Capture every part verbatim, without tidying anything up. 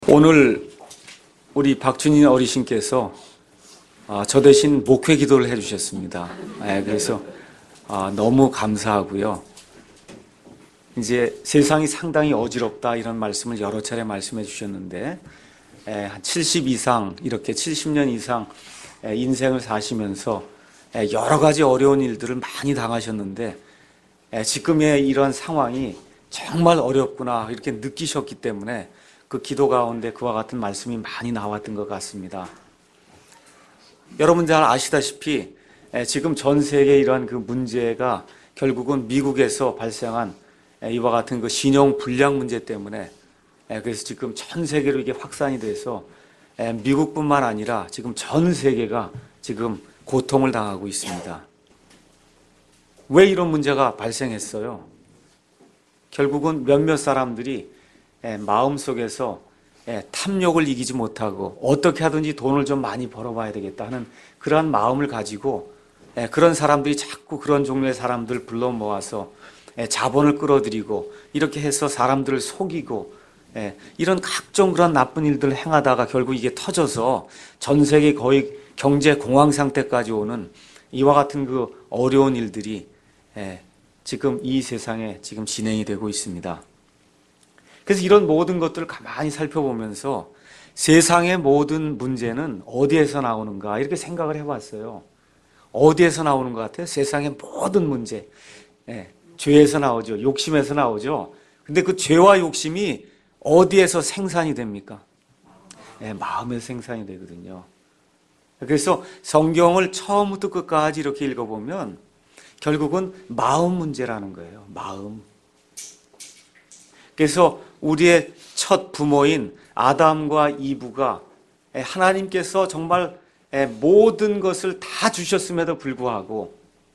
오늘 우리 박준인 어르신께서 저 대신 목회 기도를 해주셨습니다. 그래서 너무 감사하고요. 이제 세상이 상당히 어지럽다 이런 말씀을 여러 차례 말씀해 주셨는데 한 칠십 이상 이렇게 칠십 년 이상 인생을 사시면서 여러 가지 어려운 일들을 많이 당하셨는데 지금의 이런 상황이 정말 어렵구나 이렇게 느끼셨기 때문에 그 기도 가운데 그와 같은 말씀이 많이 나왔던 것 같습니다. 여러분 잘 아시다시피 지금 전 세계 이러한 그 문제가 결국은 미국에서 발생한 이와 같은 그 신용 불량 문제 때문에 그래서 지금 전 세계로 이게 확산이 돼서 미국뿐만 아니라 지금 전 세계가 지금 고통을 당하고 있습니다. 왜 이런 문제가 발생했어요? 결국은 몇몇 사람들이 마음속에서 탐욕을 이기지 못하고 어떻게 하든지 돈을 좀 많이 벌어봐야 되겠다 하는 그러한 마음을 가지고 그런 사람들이 자꾸 그런 종류의 사람들을 불러 모아서 자본을 끌어들이고 이렇게 해서 사람들을 속이고 이런 각종 그런 나쁜 일들을 행하다가 결국 이게 터져서 전 세계 거의 경제 공황 상태까지 오는 이와 같은 그 어려운 일들이 지금 이 세상에 지금 진행이 되고 있습니다. 그래서 이런 모든 것들을 가만히 살펴보면서 세상의 모든 문제는 어디에서 나오는가 이렇게 생각을 해봤어요. 어디에서 나오는 것 같아요? 세상의 모든 문제. 예, 죄에서 나오죠. 욕심에서 나오죠. 근데 그 죄와 욕심이 어디에서 생산이 됩니까? 예, 마음에서 생산이 되거든요. 그래서 성경을 처음부터 끝까지 이렇게 읽어보면 결국은 마음 문제라는 거예요. 마음. 그래서 우리의 첫 부모인 아담과 이브가 하나님께서 정말 모든 것을 다 주셨음에도 불구하고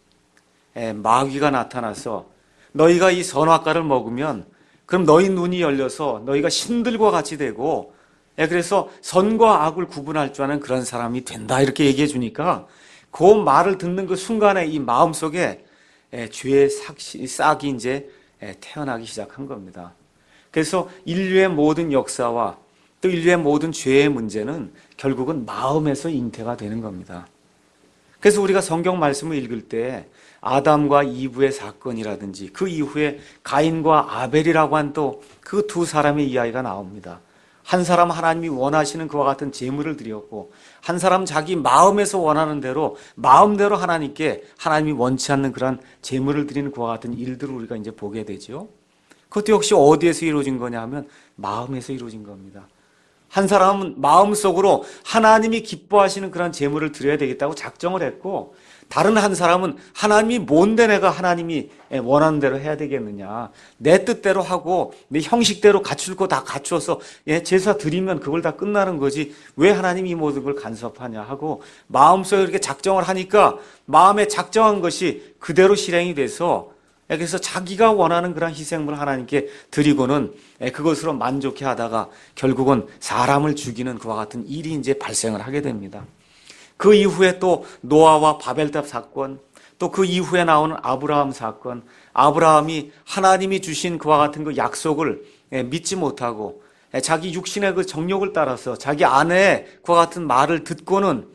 마귀가 나타나서 너희가 이 선악과를 먹으면 그럼 너희 눈이 열려서 너희가 신들과 같이 되고 그래서 선과 악을 구분할 줄 아는 그런 사람이 된다 이렇게 얘기해 주니까 그 말을 듣는 그 순간에 이 마음속에 죄의 싹이 이제 태어나기 시작한 겁니다. 그래서 인류의 모든 역사와 또 인류의 모든 죄의 문제는 결국은 마음에서 잉태가 되는 겁니다. 그래서 우리가 성경 말씀을 읽을 때 아담과 이브의 사건이라든지 그 이후에 가인과 아벨이라고 한 또 그 두 사람의 이야기가 나옵니다. 한 사람 하나님이 원하시는 그와 같은 제물을 드렸고 한 사람 자기 마음에서 원하는 대로 마음대로 하나님께 하나님이 원치 않는 그런 제물을 드리는 그와 같은 일들을 우리가 이제 보게 되죠. 그것도 역시 어디에서 이루어진 거냐 하면 마음에서 이루어진 겁니다. 한 사람은 마음속으로 하나님이 기뻐하시는 그런 제물을 드려야 되겠다고 작정을 했고 다른 한 사람은 하나님이 뭔데 내가 하나님이 원하는 대로 해야 되겠느냐. 내 뜻대로 하고 내 형식대로 갖출 거 다 갖추어서 제사 드리면 그걸 다 끝나는 거지 왜 하나님이 이 모든 걸 간섭하냐 하고 마음속에 이렇게 작정을 하니까 마음에 작정한 것이 그대로 실행이 돼서 그래서 자기가 원하는 그런 희생물을 하나님께 드리고는 그것으로 만족해 하다가 결국은 사람을 죽이는 그와 같은 일이 이제 발생을 하게 됩니다. 그 이후에 또 노아와 바벨탑 사건, 또 그 이후에 나오는 아브라함 사건, 아브라함이 하나님이 주신 그와 같은 그 약속을 믿지 못하고 자기 육신의 그 정욕을 따라서 자기 아내의 그와 같은 말을 듣고는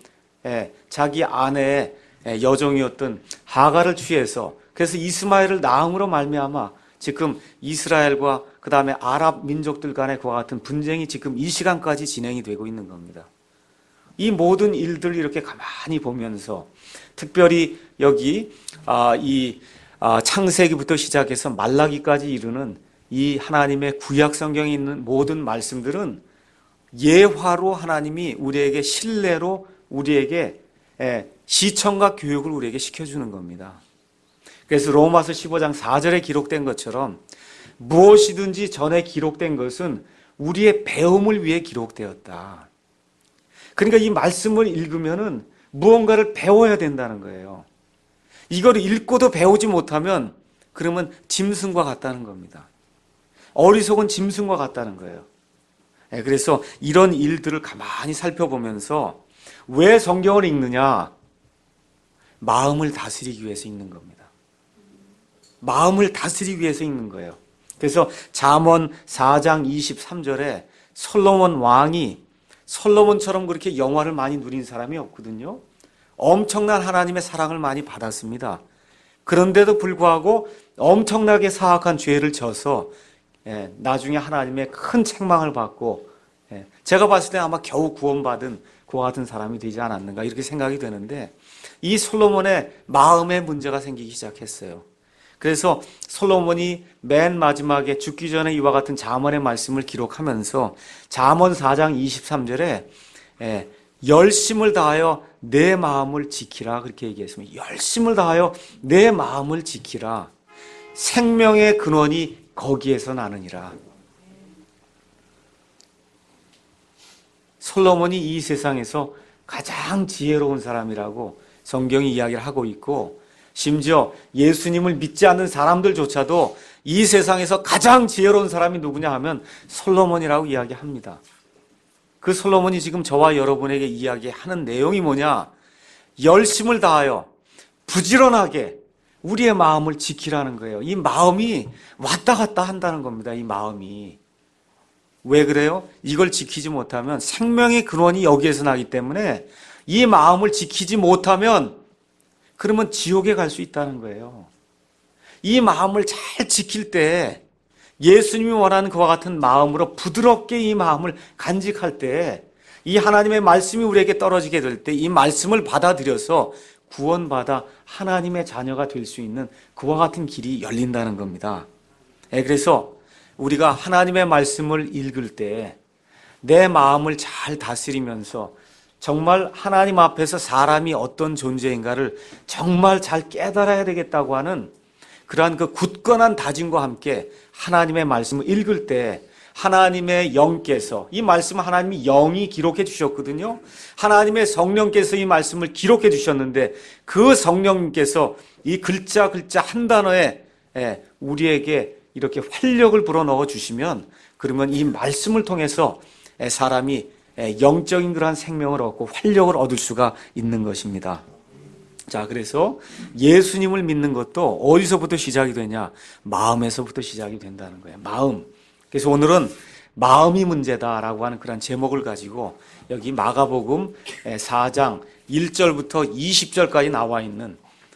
자기 아내의 여종이었던 하갈을 취해서 그래서 이스마엘을 낳음으로 말미암아 지금 이스라엘과 그 다음에 아랍 민족들 간의 그와 같은 분쟁이 지금 이 시간까지 진행이 되고 있는 겁니다. 이 모든 일들을 이렇게 가만히 보면서 특별히 여기 이 창세기부터 시작해서 말라기까지 이르는 이 하나님의 구약 성경에 있는 모든 말씀들은 예화로 하나님이 우리에게 신뢰로 우리에게 시청과 교육을 우리에게 시켜주는 겁니다. 그래서 로마서 십오 장 사 절에 기록된 것처럼 무엇이든지 전에 기록된 것은 우리의 배움을 위해 기록되었다. 그러니까 이 말씀을 읽으면은 무언가를 배워야 된다는 거예요. 이걸 읽고도 배우지 못하면 그러면 짐승과 같다는 겁니다. 어리석은 짐승과 같다는 거예요. 그래서 이런 일들을 가만히 살펴보면서 왜 성경을 읽느냐? 마음을 다스리기 위해서 읽는 겁니다. 마음을 다스리기 위해서 읽는 거예요. 그래서 잠언 사 장 이십삼 절에 솔로몬 왕이 솔로몬처럼 그렇게 영화를 많이 누린 사람이 없거든요. 엄청난 하나님의 사랑을 많이 받았습니다. 그런데도 불구하고 엄청나게 사악한 죄를 져서 예, 나중에 하나님의 큰 책망을 받고 예, 제가 봤을 때 아마 겨우 구원받은 그와 같은 사람이 되지 않았는가 이렇게 생각이 되는데 이 솔로몬의 마음에 문제가 생기기 시작했어요. 그래서 솔로몬이 맨 마지막에 죽기 전에 이와 같은 잠언의 말씀을 기록하면서 잠언 사 장 이십삼 절에 예, 열심을 다하여 내 마음을 지키라 그렇게 얘기했습니다. 열심을 다하여 내 마음을 지키라. 생명의 근원이 거기에서 나느니라. 솔로몬이 이 세상에서 가장 지혜로운 사람이라고 성경이 이야기를 하고 있고 심지어 예수님을 믿지 않는 사람들조차도 이 세상에서 가장 지혜로운 사람이 누구냐 하면 솔로몬이라고 이야기합니다. 그 솔로몬이 지금 저와 여러분에게 이야기하는 내용이 뭐냐? 열심을 다하여 부지런하게 우리의 마음을 지키라는 거예요. 이 마음이 왔다 갔다 한다는 겁니다. 이 마음이. 왜 그래요? 이걸 지키지 못하면 생명의 근원이 여기에서 나기 때문에 이 마음을 지키지 못하면 그러면 지옥에 갈 수 있다는 거예요. 이 마음을 잘 지킬 때 예수님이 원하는 그와 같은 마음으로 부드럽게 이 마음을 간직할 때 이 하나님의 말씀이 우리에게 떨어지게 될 때 이 말씀을 받아들여서 구원받아 하나님의 자녀가 될 수 있는 그와 같은 길이 열린다는 겁니다. 그래서 우리가 하나님의 말씀을 읽을 때 내 마음을 잘 다스리면서 정말 하나님 앞에서 사람이 어떤 존재인가를 정말 잘 깨달아야 되겠다고 하는 그러한 그 굳건한 다짐과 함께 하나님의 말씀을 읽을 때 하나님의 영께서 이 말씀은 하나님이 영이 기록해 주셨거든요. 하나님의 성령께서 이 말씀을 기록해 주셨는데 그 성령님께서 이 글자 글자 한 단어에 우리에게 이렇게 활력을 불어넣어 주시면 그러면 이 말씀을 통해서 사람이 영적인 그러한 생명을 얻고 활력을 얻을 수가 있는 것입니다. 자, 그래서 예수님을 믿는 것도 어디서부터 시작이 되냐? 마음에서부터 시작이 된다는 거예요. 마음. 그래서 오늘은 마음이 문제다라고 하는 그런 제목을 가지고 여기 마가복음 사 장 일 절부터 이십 절까지 나와 있는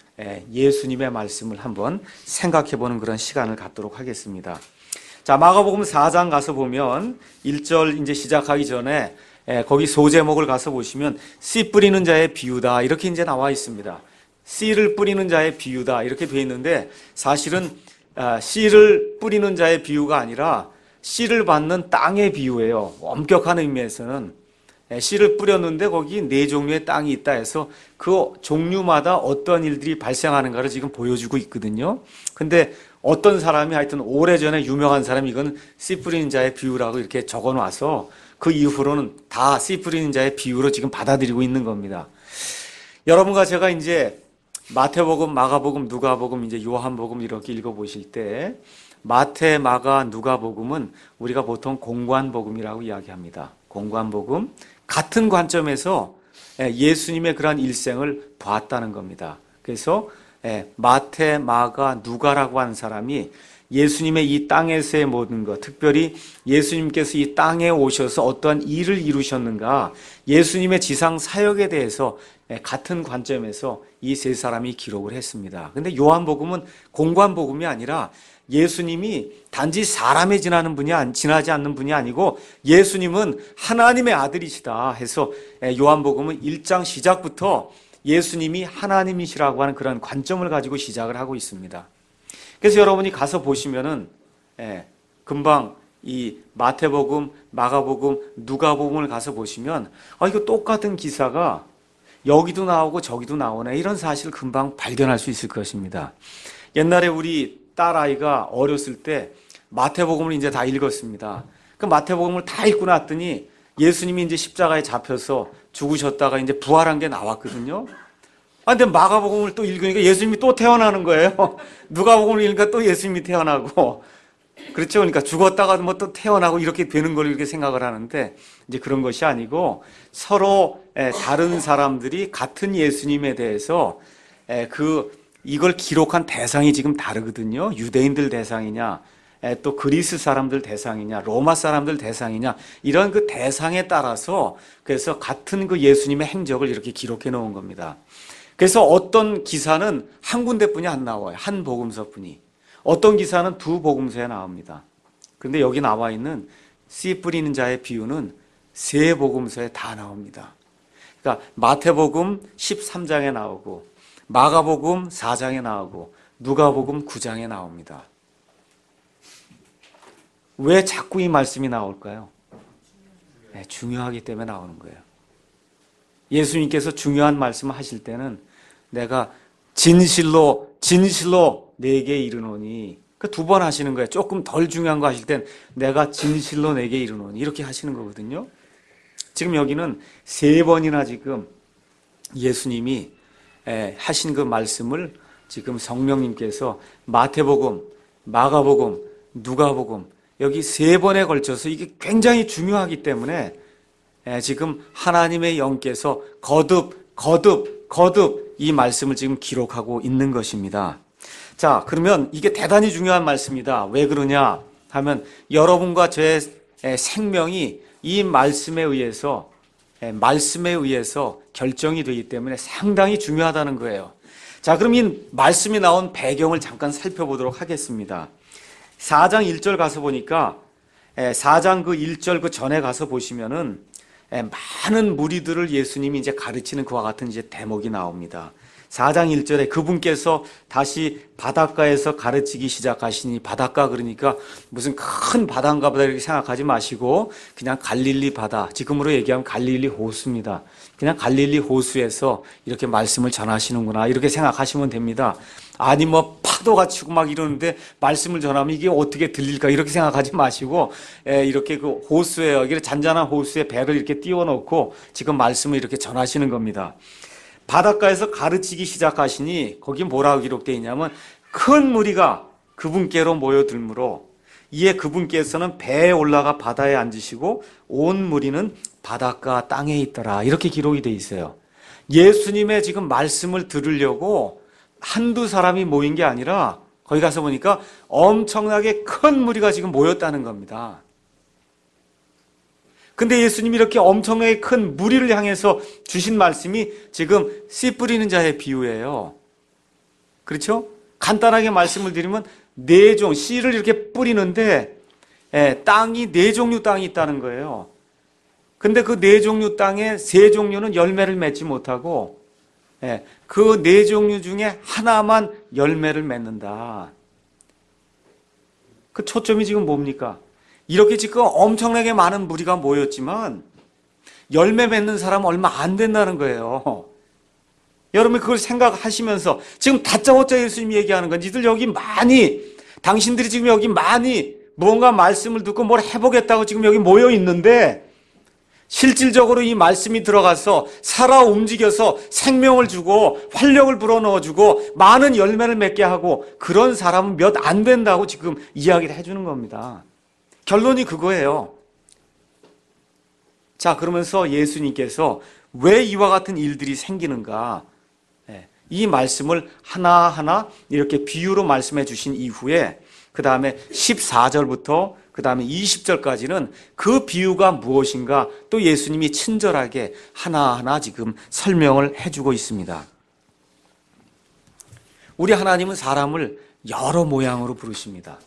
예수님의 말씀을 한번 생각해 보는 그런 시간을 갖도록 하겠습니다. 자, 마가복음 사 장 가서 보면 일 절 이제 시작하기 전에 거기 소제목을 가서 보시면 씨 뿌리는 자의 비유다 이렇게 이제 나와 있습니다. 씨를 뿌리는 자의 비유다 이렇게 되어 있는데 사실은 씨를 뿌리는 자의 비유가 아니라 씨를 받는 땅의 비유예요. 엄격한 의미에서는 씨를 뿌렸는데 거기 네 종류의 땅이 있다 해서 그 종류마다 어떤 일들이 발생하는가를 지금 보여주고 있거든요. 근데 어떤 사람이 하여튼 오래전에 유명한 사람이 이건 씨 뿌리는 자의 비유라고 이렇게 적어놔서 그 이후로는 다 씨 뿌리는 자의 비유로 지금 받아들이고 있는 겁니다. 여러분과 제가 이제 마태복음, 마가복음, 누가복음, 이제 요한복음 이렇게 읽어보실 때 마태, 마가, 누가복음은 우리가 보통 공관복음이라고 이야기합니다. 공관복음. 같은 관점에서 예수님의 그러한 일생을 봤다는 겁니다. 그래서 마태, 마가, 누가라고 하는 사람이 예수님의 이 땅에서의 모든 것, 특별히 예수님께서 이 땅에 오셔서 어떠한 일을 이루셨는가, 예수님의 지상 사역에 대해서 같은 관점에서 이 세 사람이 기록을 했습니다. 근데 요한복음은 공관복음이 아니라 예수님이 단지 사람에 지나는 분이 지나지 않는 분이 아니고 예수님은 하나님의 아들이시다 해서 요한복음은 일 장 시작부터 예수님이 하나님이시라고 하는 그런 관점을 가지고 시작을 하고 있습니다. 그래서 여러분이 가서 보시면은 예, 금방 이 마태복음, 마가복음, 누가복음을 가서 보시면 아 이거 똑같은 기사가 여기도 나오고 저기도 나오네 이런 사실을 금방 발견할 수 있을 것입니다. 옛날에 우리 딸아이가 어렸을 때 마태복음을 이제 다 읽었습니다. 그 마태복음을 다 읽고 났더니 예수님이 이제 십자가에 잡혀서 죽으셨다가 이제 부활한 게 나왔거든요. 아, 근데 마가복음을 또 읽으니까 예수님이 또 태어나는 거예요. 누가복음을 읽으니까 또 예수님이 태어나고. 그렇죠. 그러니까 죽었다가 뭐 또 태어나고 이렇게 되는 걸 이렇게 생각을 하는데 이제 그런 것이 아니고 서로 다른 사람들이 같은 예수님에 대해서 그 이걸 기록한 대상이 지금 다르거든요. 유대인들 대상이냐, 또 그리스 사람들 대상이냐, 로마 사람들 대상이냐, 이런 그 대상에 따라서 그래서 같은 그 예수님의 행적을 이렇게 기록해 놓은 겁니다. 그래서 어떤 기사는 한 군데뿐이 안 나와요. 한 복음서뿐이. 어떤 기사는 두 복음서에 나옵니다. 그런데 여기 나와 있는 씨 뿌리는 자의 비유는 세 복음서에 다 나옵니다. 그러니까 마태복음 십삼 장에 나오고 마가복음 사 장에 나오고 누가복음 구 장에 나옵니다. 왜 자꾸 이 말씀이 나올까요? 네, 중요하기 때문에 나오는 거예요. 예수님께서 중요한 말씀을 하실 때는 내가 진실로 진실로 내게 이르노니, 그 두 번 하시는 거예요. 조금 덜 중요한 거 하실 땐 내가 진실로 내게 이르노니 이렇게 하시는 거거든요. 지금 여기는 세 번이나 지금 예수님이 하신 그 말씀을 지금 성령님께서 마태복음, 마가복음, 누가복음 여기 세 번에 걸쳐서 이게 굉장히 중요하기 때문에 지금 하나님의 영께서 거듭, 거듭, 거듭 이 말씀을 지금 기록하고 있는 것입니다. 자, 그러면 이게 대단히 중요한 말씀이다. 왜 그러냐 하면 여러분과 저의 생명이 이 말씀에 의해서, 말씀에 의해서 결정이 되기 때문에 상당히 중요하다는 거예요. 자, 그럼 이 말씀이 나온 배경을 잠깐 살펴보도록 하겠습니다. 사 장 일 절 가서 보니까 사 장 그 일 절 그 전에 가서 보시면은 많은 무리들을 예수님이 이제 가르치는 그와 같은 이제 대목이 나옵니다. 사 장 일 절에 그분께서 다시 바닷가에서 가르치기 시작하시니, 바닷가 그러니까 무슨 큰 바다인가 보다 이렇게 생각하지 마시고 그냥 갈릴리 바다, 지금으로 얘기하면 갈릴리 호수입니다. 그냥 갈릴리 호수에서 이렇게 말씀을 전하시는구나 이렇게 생각하시면 됩니다. 아니 뭐 파도가 치고 막 이러는데 말씀을 전하면 이게 어떻게 들릴까 이렇게 생각하지 마시고 이렇게 그 호수에, 여기 잔잔한 호수에 배를 이렇게 띄워놓고 지금 말씀을 이렇게 전하시는 겁니다. 바닷가에서 가르치기 시작하시니 거기 뭐라고 기록되어 있냐면 큰 무리가 그분께로 모여들므로 이에 그분께서는 배에 올라가 바다에 앉으시고 온 무리는 바닷가 땅에 있더라 이렇게 기록이 되어 있어요. 예수님의 지금 말씀을 들으려고 한두 사람이 모인 게 아니라 거기 가서 보니까 엄청나게 큰 무리가 지금 모였다는 겁니다. 근데 예수님이 이렇게 엄청나게 큰 무리를 향해서 주신 말씀이 지금 씨 뿌리는 자의 비유예요. 그렇죠? 간단하게 말씀을 드리면 네 종, 씨를 이렇게 뿌리는데 예, 땅이 네 종류 땅이 있다는 거예요. 근데 그 네 종류 땅에 세 종류는 열매를 맺지 못하고 예, 그 네 종류 중에 하나만 열매를 맺는다. 그 초점이 지금 뭡니까? 이렇게 지금 엄청나게 많은 무리가 모였지만 열매 맺는 사람은 얼마 안 된다는 거예요. 여러분 그걸 생각하시면서 지금 다짜고짜 예수님이 얘기하는 건 니들 여기 많이, 당신들이 지금 여기 많이 무언가 말씀을 듣고 뭘 해보겠다고 지금 여기 모여 있는데 실질적으로 이 말씀이 들어가서 살아 움직여서 생명을 주고 활력을 불어넣어주고 많은 열매를 맺게 하고 그런 사람은 몇 안 된다고 지금 이야기를 해주는 겁니다. 결론이 그거예요. 자, 그러면서 예수님께서 왜 이와 같은 일들이 생기는가? 이 말씀을 하나하나 이렇게 비유로 말씀해 주신 이후에 그 다음에 십사 절부터 그 다음에 이십 절까지는 그 비유가 무엇인가 또 예수님이 친절하게 하나하나 지금 설명을 해주고 있습니다. 우리 하나님은 사람을 여러 모양으로 부르십니다.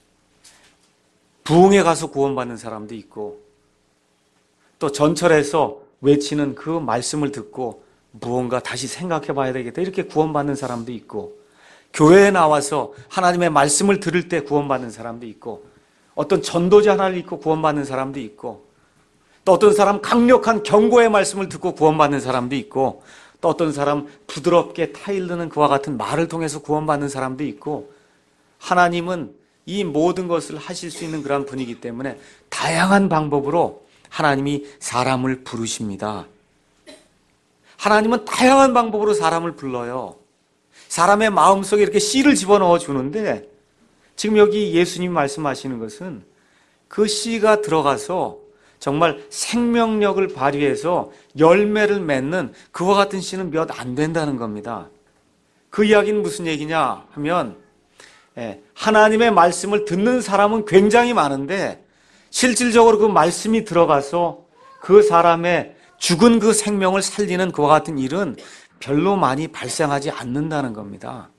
부흥에 가서 구원받는 사람도 있고 또 전철에서 외치는 그 말씀을 듣고 무언가 다시 생각해 봐야 되겠다 이렇게 구원받는 사람도 있고 교회에 나와서 하나님의 말씀을 들을 때 구원받는 사람도 있고 어떤 전도자 하나를 읽고 구원받는 사람도 있고 또 어떤 사람 강력한 경고의 말씀을 듣고 구원받는 사람도 있고 또 어떤 사람 부드럽게 타일르는 그와 같은 말을 통해서 구원받는 사람도 있고 하나님은 이 모든 것을 하실 수 있는 그런 분이기 때문에 다양한 방법으로 하나님이 사람을 부르십니다. 하나님은 다양한 방법으로 사람을 불러요. 사람의 마음속에 이렇게 씨를 집어넣어 주는데 지금 여기 예수님이 말씀하시는 것은 그 씨가 들어가서 정말 생명력을 발휘해서 열매를 맺는 그와 같은 씨는 몇 안 된다는 겁니다. 그 이야기는 무슨 얘기냐 하면 예, 하나님의 말씀을 듣는 사람은 굉장히 많은데 실질적으로 그 말씀이 들어가서 그 사람의 죽은 그 생명을 살리는 그와 같은 일은 별로 많이 발생하지 않는다는 겁니다.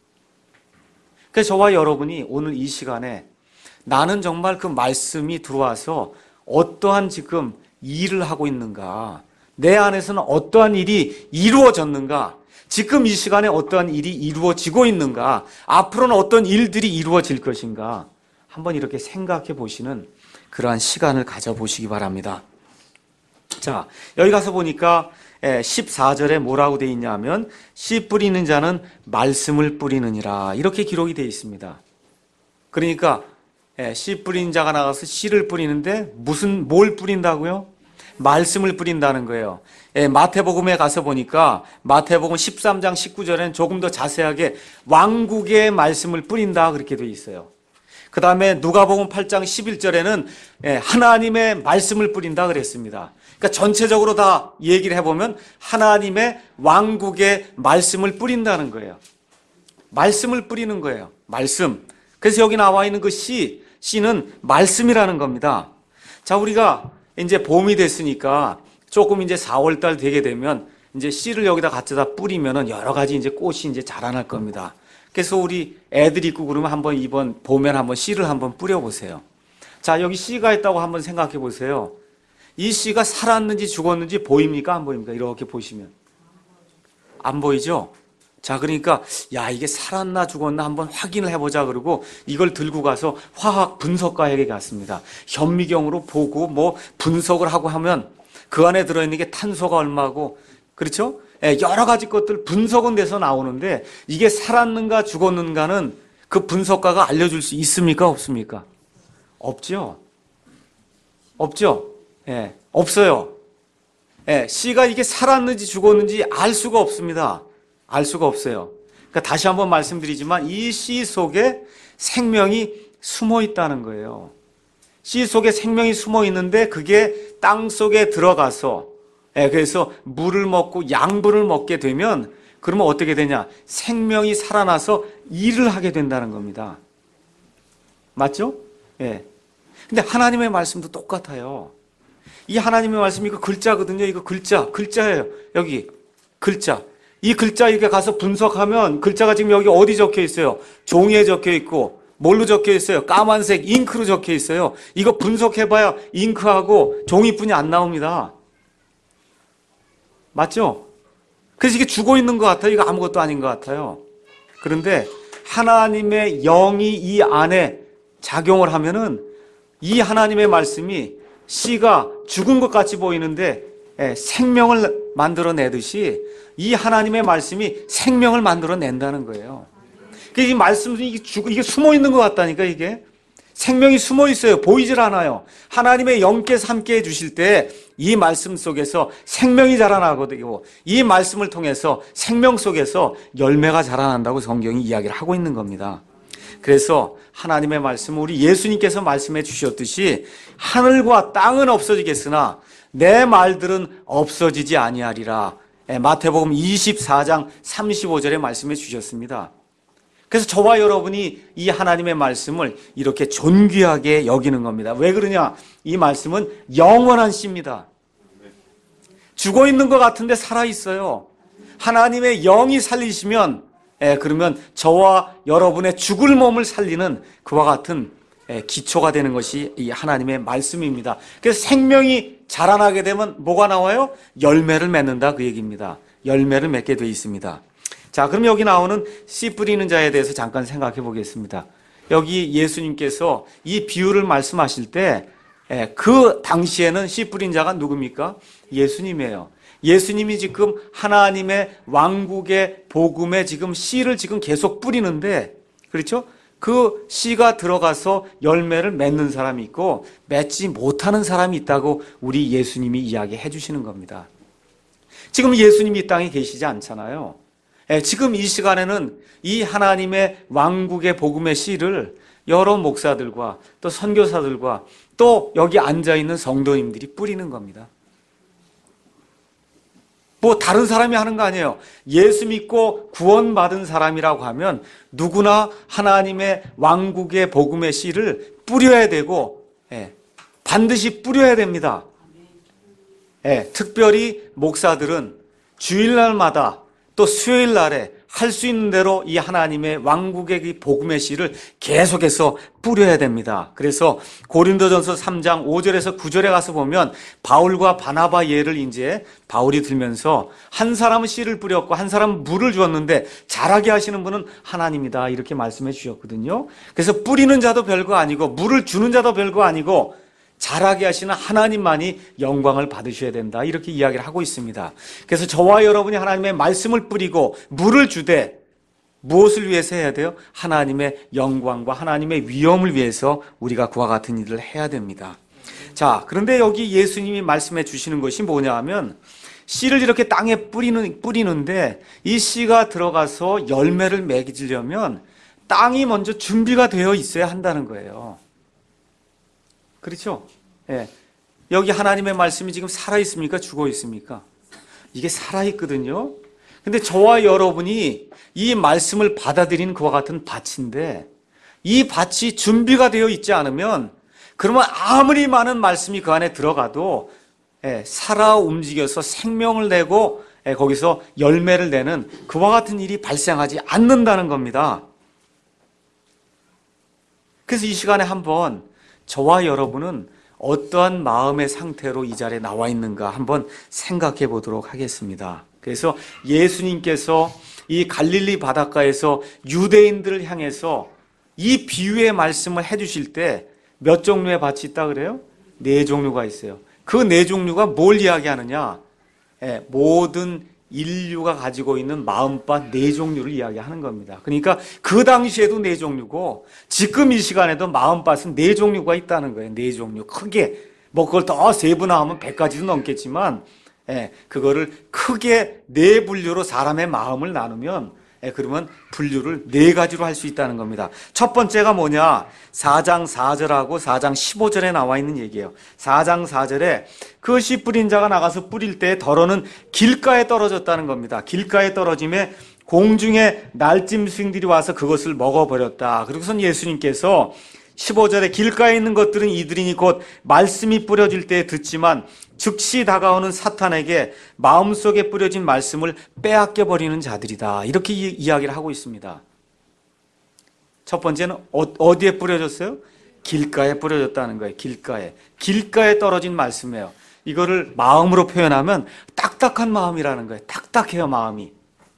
그래서 저와 여러분이 오늘 이 시간에 나는 정말 그 말씀이 들어와서 어떠한 지금 일을 하고 있는가, 내 안에서는 어떠한 일이 이루어졌는가, 지금 이 시간에 어떠한 일이 이루어지고 있는가, 앞으로는 어떤 일들이 이루어질 것인가 한번 이렇게 생각해 보시는 그러한 시간을 가져보시기 바랍니다. 자, 여기 가서 보니까 십사 절에 뭐라고 되어 있냐면 씨 뿌리는 자는 말씀을 뿌리느니라 이렇게 기록이 되어 있습니다. 그러니까 씨 뿌리는 자가 나가서 씨를 뿌리는데 무슨 뭘 뿌린다고요? 말씀을 뿌린다는 거예요. 마태복음에 가서 보니까 마태복음 십삼 장 십구 절에는 조금 더 자세하게 왕국의 말씀을 뿌린다 그렇게 되어 있어요. 그 다음에 누가복음 팔 장 십일 절에는 하나님의 말씀을 뿌린다 그랬습니다. 그러니까 전체적으로 다 얘기를 해보면 하나님의 왕국의 말씀을 뿌린다는 거예요. 말씀을 뿌리는 거예요. 말씀. 그래서 여기 나와 있는 그 씨, 씨는 말씀이라는 겁니다. 자, 우리가 이제 봄이 됐으니까 조금 이제 사월 달 되게 되면 이제 씨를 여기다 갖다 뿌리면은 여러 가지 이제 꽃이 이제 자라날 겁니다. 그래서 우리 애들 있고 그러면 한번 이번 봄에 한번 씨를 한번 뿌려보세요. 자, 여기 씨가 있다고 한번 생각해 보세요. 이 씨가 살았는지 죽었는지 보입니까? 안 보입니까? 이렇게 보시면. 안 보이죠? 자, 그러니까 야, 이게 살았나 죽었나 한번 확인을 해보자 그러고 이걸 들고 가서 화학 분석가에게 갔습니다. 현미경으로 보고 뭐 분석을 하고 하면 그 안에 들어있는 게 탄소가 얼마고, 그렇죠? 여러 가지 것들 분석은 돼서 나오는데 이게 살았는가 죽었는가는 그 분석가가 알려줄 수 있습니까? 없습니까? 없죠. 없죠. 예, 없어요. 예, 씨가 이게 살았는지 죽었는지 알 수가 없습니다. 알 수가 없어요. 그러니까 다시 한번 말씀드리지만 이 씨 속에 생명이 숨어 있다는 거예요. 씨 속에 생명이 숨어 있는데 그게 땅 속에 들어가서, 예, 그래서 물을 먹고 양분을 먹게 되면 그러면 어떻게 되냐? 생명이 살아나서 일을 하게 된다는 겁니다. 맞죠? 예. 근데 하나님의 말씀도 똑같아요. 이 하나님의 말씀이 이거 글자거든요. 이거 글자, 글자예요. 여기 글자. 이 글자 이렇게 가서 분석하면 글자가 지금 여기 어디 적혀 있어요? 종이에 적혀 있고 뭘로 적혀 있어요? 까만색 잉크로 적혀 있어요. 이거 분석해봐야 잉크하고 종이뿐이 안 나옵니다. 맞죠? 그래서 이게 죽어 있는 것 같아요. 이거 아무것도 아닌 것 같아요. 그런데 하나님의 영이 이 안에 작용을 하면은 이 하나님의 말씀이 씨가 죽은 것 같이 보이는데 생명을 만들어내듯이 이 하나님의 말씀이 생명을 만들어낸다는 거예요. 이 말씀이 이게, 이게 숨어 있는 것 같다니까. 이게 생명이 숨어 있어요. 보이질 않아요. 하나님의 영께서 함께 해주실 때 이 말씀 속에서 생명이 자라나거든요. 이 말씀을 통해서 생명 속에서 열매가 자라난다고 성경이 이야기를 하고 있는 겁니다. 그래서 하나님의 말씀은 우리 예수님께서 말씀해 주셨듯이 하늘과 땅은 없어지겠으나 내 말들은 없어지지 아니하리라. 마태복음 이십사 장 삼십오 절에 말씀해 주셨습니다. 그래서 저와 여러분이 이 하나님의 말씀을 이렇게 존귀하게 여기는 겁니다. 왜 그러냐? 이 말씀은 영원한 씨입니다. 죽어 있는 것 같은데 살아있어요. 하나님의 영이 살리시면, 예, 그러면 저와 여러분의 죽을 몸을 살리는 그와 같은 예, 기초가 되는 것이 이 하나님의 말씀입니다. 그래서 생명이 자라나게 되면 뭐가 나와요? 열매를 맺는다 그 얘기입니다. 열매를 맺게 돼 있습니다. 자, 그럼 여기 나오는 씨 뿌리는 자에 대해서 잠깐 생각해 보겠습니다. 여기 예수님께서 이 비유를 말씀하실 때 그 당시에는 씨 뿌린 자가 누굽니까? 예수님이에요. 예수님이 지금 하나님의 왕국의 복음에 지금 씨를 지금 계속 뿌리는데, 그렇죠? 그 씨가 들어가서 열매를 맺는 사람이 있고 맺지 못하는 사람이 있다고 우리 예수님이 이야기해 주시는 겁니다. 지금 예수님이 이 땅에 계시지 않잖아요. 지금 이 시간에는 이 하나님의 왕국의 복음의 씨를 여러 목사들과 또 선교사들과 또 여기 앉아있는 성도님들이 뿌리는 겁니다. 뭐 다른 사람이 하는 거 아니에요. 예수 믿고 구원받은 사람이라고 하면 누구나 하나님의 왕국의 복음의 씨를 뿌려야 되고, 예, 반드시 뿌려야 됩니다. 예, 특별히 목사들은 주일날마다 또 수요일날에 할 수 있는 대로 이 하나님의 왕국의 복음의 씨를 계속해서 뿌려야 됩니다. 그래서 고린도전서 삼 장 오 절에서 구 절에 가서 보면 바울과 바나바 예를 이제 바울이 들면서 한 사람은 씨를 뿌렸고 한 사람은 물을 주었는데 자라게 하시는 분은 하나님이다, 이렇게 말씀해 주셨거든요. 그래서 뿌리는 자도 별거 아니고 물을 주는 자도 별거 아니고 자라게 하시는 하나님만이 영광을 받으셔야 된다, 이렇게 이야기를 하고 있습니다. 그래서 저와 여러분이 하나님의 말씀을 뿌리고 물을 주되 무엇을 위해서 해야 돼요? 하나님의 영광과 하나님의 위엄을 위해서 우리가 그와 같은 일을 해야 됩니다. 자, 그런데 여기 예수님이 말씀해 주시는 것이 뭐냐 하면 씨를 이렇게 땅에 뿌리는, 뿌리는데 이 씨가 들어가서 열매를 맺으려면 땅이 먼저 준비가 되어 있어야 한다는 거예요. 그렇죠? 예. 여기 하나님의 말씀이 지금 살아있습니까? 죽어 있습니까? 이게 살아있거든요. 근데 저와 여러분이 이 말씀을 받아들이는 그와 같은 밭인데 이 밭이 준비가 되어 있지 않으면 그러면 아무리 많은 말씀이 그 안에 들어가도 예, 살아 움직여서 생명을 내고 예, 거기서 열매를 내는 그와 같은 일이 발생하지 않는다는 겁니다. 그래서 이 시간에 한번 저와 여러분은 어떠한 마음의 상태로 이 자리에 나와 있는가 한번 생각해 보도록 하겠습니다. 그래서 예수님께서 이 갈릴리 바닷가에서 유대인들을 향해서 이 비유의 말씀을 해주실 때 몇 종류의 밭이 있다 그래요? 네 종류가 있어요. 그 네 종류가 뭘 이야기하느냐? 예, 모든 인류가 가지고 있는 마음밭 네 종류를 이야기하는 겁니다. 그러니까 그 당시에도 네 종류고 지금 이 시간에도 마음밭은 네 종류가 있다는 거예요. 네 종류. 크게 뭐 그걸 더 세분화하면 백 가지도 넘겠지만 예, 그거를 크게 네 분류로 사람의 마음을 나누면 예, 그러면 분류를 네 가지로 할 수 있다는 겁니다. 첫 번째가 뭐냐? 사 장 사 절하고 사 장 십오 절에 나와 있는 얘기예요. 사 장 사 절에 그 씨 뿌린 자가 나가서 뿌릴 때 덜어는 길가에 떨어졌다는 겁니다. 길가에 떨어짐에 공중에 날짐승들이 와서 그것을 먹어버렸다. 그리고선 예수님께서 십오 절에 길가에 있는 것들은 이들이니 곧 말씀이 뿌려질 때 듣지만 즉시 다가오는 사탄에게 마음속에 뿌려진 말씀을 빼앗겨 버리는 자들이다. 이렇게 이, 이야기를 하고 있습니다. 첫 번째는 어, 어디에 뿌려졌어요? 길가에 뿌려졌다는 거예요. 길가에. 길가에 떨어진 말씀이에요. 이거를 마음으로 표현하면 딱딱한 마음이라는 거예요. 딱딱해요, 마음이.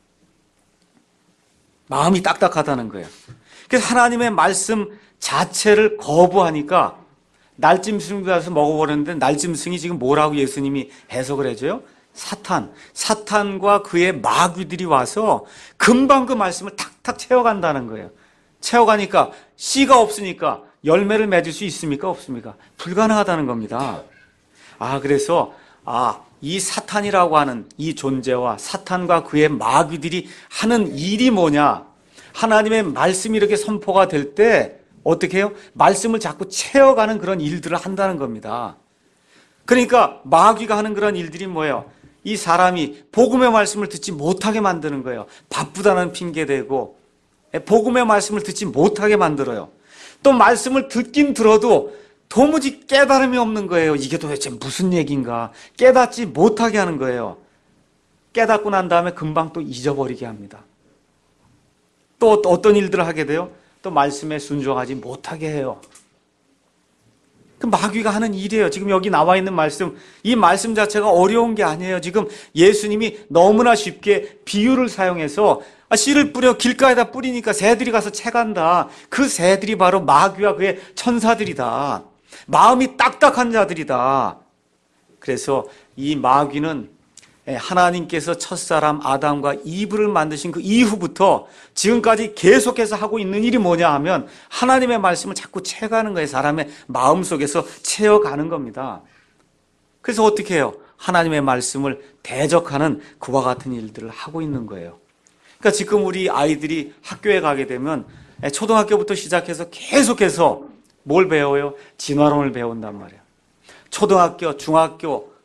마음이 딱딱하다는 거예요. 그래서 하나님의 말씀 자체를 거부하니까 날짐승이 와서 먹어버렸는데 날짐승이 지금 뭐라고 예수님이 해석을 해줘요? 사탄. 사탄과 그의 마귀들이 와서 금방 그 말씀을 탁탁 채워간다는 거예요. 채워가니까 씨가 없으니까 열매를 맺을 수 있습니까? 없습니까? 불가능하다는 겁니다. 아, 그래서 아, 이 사탄이라고 하는 이 존재와 사탄과 그의 마귀들이 하는 일이 뭐냐? 하나님의 말씀이 이렇게 선포가 될 때 어떻게 해요? 말씀을 자꾸 채워가는 그런 일들을 한다는 겁니다. 그러니까 마귀가 하는 그런 일들이 뭐예요? 이 사람이 복음의 말씀을 듣지 못하게 만드는 거예요. 바쁘다는 핑계 대고 복음의 말씀을 듣지 못하게 만들어요. 또 말씀을 듣긴 들어도 도무지 깨달음이 없는 거예요. 이게 도대체 무슨 얘기인가? 깨닫지 못하게 하는 거예요. 깨닫고 난 다음에 금방 또 잊어버리게 합니다. 또 어떤 일들을 하게 돼요? 또 말씀에 순종하지 못하게 해요. 그 마귀가 하는 일이에요. 지금 여기 나와 있는 말씀, 이 말씀 자체가 어려운 게 아니에요. 지금 예수님이 너무나 쉽게 비유를 사용해서 아, 씨를 뿌려 길가에다 뿌리니까 새들이 가서 채간다. 그 새들이 바로 마귀와 그의 천사들이다. 마음이 딱딱한 자들이다. 그래서 이 마귀는 하나님께서 첫사람 아담과 이브를 만드신 그 이후부터 지금까지 계속해서 하고 있는 일이 뭐냐 하면 하나님의 말씀을 자꾸 채가는 거예요. 사람의 마음속에서 채워가는 겁니다. 그래서 어떻게 해요? 하나님의 말씀을 대적하는 그와 같은 일들을 하고 있는 거예요. 그러니까 지금 우리 아이들이 학교에 가게 되면 초등학교부터 시작해서 계속해서 뭘 배워요? 진화론을 배운단 말이에요. 초등학교, 중학교,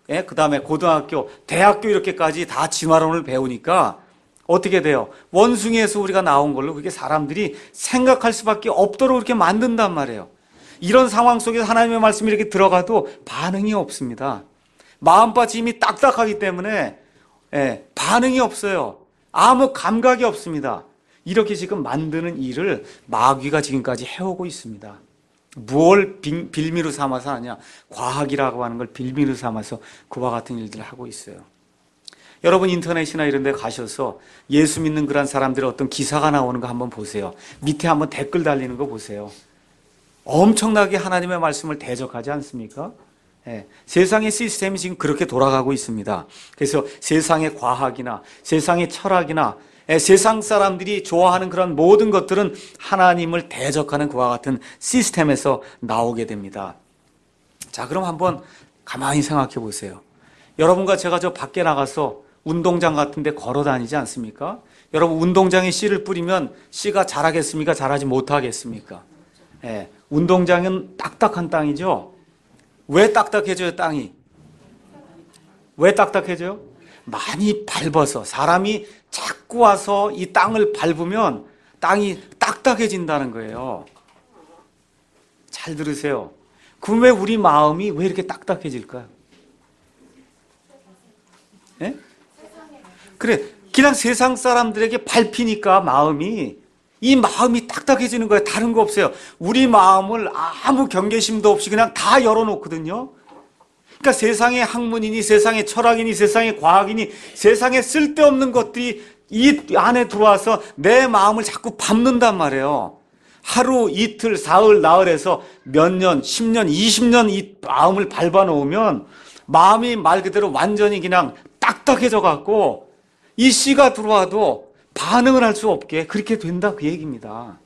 예, 그 다음에 고등학교, 대학교 이렇게까지 다 진화론을 배우니까 어떻게 돼요? 원숭이에서 우리가 나온 걸로 그게 사람들이 생각할 수밖에 없도록 이렇게 만든단 말이에요. 이런 상황 속에서 하나님의 말씀이 이렇게 들어가도 반응이 없습니다. 마음밭이 이미 딱딱하기 때문에 예, 반응이 없어요. 아무 감각이 없습니다. 이렇게 지금 만드는 일을 마귀가 지금까지 해오고 있습니다. 무엇을 빌미로 삼아서 하냐? 과학이라고 하는 걸 빌미로 삼아서 그와 같은 일들을 하고 있어요. 여러분 인터넷이나 이런 데 가셔서 예수 믿는 그런 사람들의 어떤 기사가 나오는 거 한번 보세요. 밑에 한번 댓글 달리는 거 보세요. 엄청나게 하나님의 말씀을 대적하지 않습니까? 예, 세상의 시스템이 지금 그렇게 돌아가고 있습니다. 그래서 세상의 과학이나 세상의 철학이나 예, 세상 사람들이 좋아하는 그런 모든 것들은 하나님을 대적하는 그와 같은 시스템에서 나오게 됩니다. 자, 그럼 한번 가만히 생각해 보세요. 여러분과 제가 저 밖에 나가서 운동장 같은 데 걸어 다니지 않습니까? 여러분 운동장에 씨를 뿌리면 씨가 자라겠습니까? 자라지 못하겠습니까? 예, 운동장은 딱딱한 땅이죠. 왜 딱딱해져요, 땅이? 왜 딱딱해져요? 많이 밟아서 사람이 자꾸 와서 이 땅을 밟으면 땅이 딱딱해진다는 거예요. 잘 들으세요. 그럼 왜 우리 마음이 왜 이렇게 딱딱해질까요? 예? 그래, 그냥 세상 사람들에게 밟히니까 마음이 이 마음이 딱딱해지는 거예요. 다른 거 없어요. 우리 마음을 아무 경계심도 없이 그냥 다 열어놓거든요. 그러니까 세상의 학문이니 세상의 철학이니 세상의 과학이니 세상에 쓸데없는 것들이 이 안에 들어와서 내 마음을 자꾸 밟는단 말이에요. 하루, 이틀, 사흘, 나흘에서 몇 년, 십 년, 이십 년 이 마음을 밟아놓으면 마음이 말 그대로 완전히 그냥 딱딱해져 갖고 이 씨가 들어와도 반응을 할 수 없게 그렇게 된다 그 얘기입니다.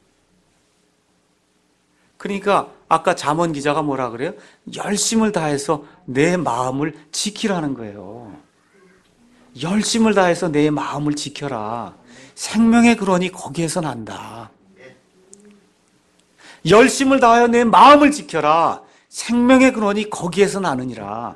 그러니까 아까 잠언 기자가 뭐라 그래요? 열심을 다해서 내 마음을 지키라는 거예요. 열심을 다해서 내 마음을 지켜라. 생명의 근원이 거기에서 난다. 열심을 다하여 내 마음을 지켜라. 생명의 근원이 거기에서 나느니라.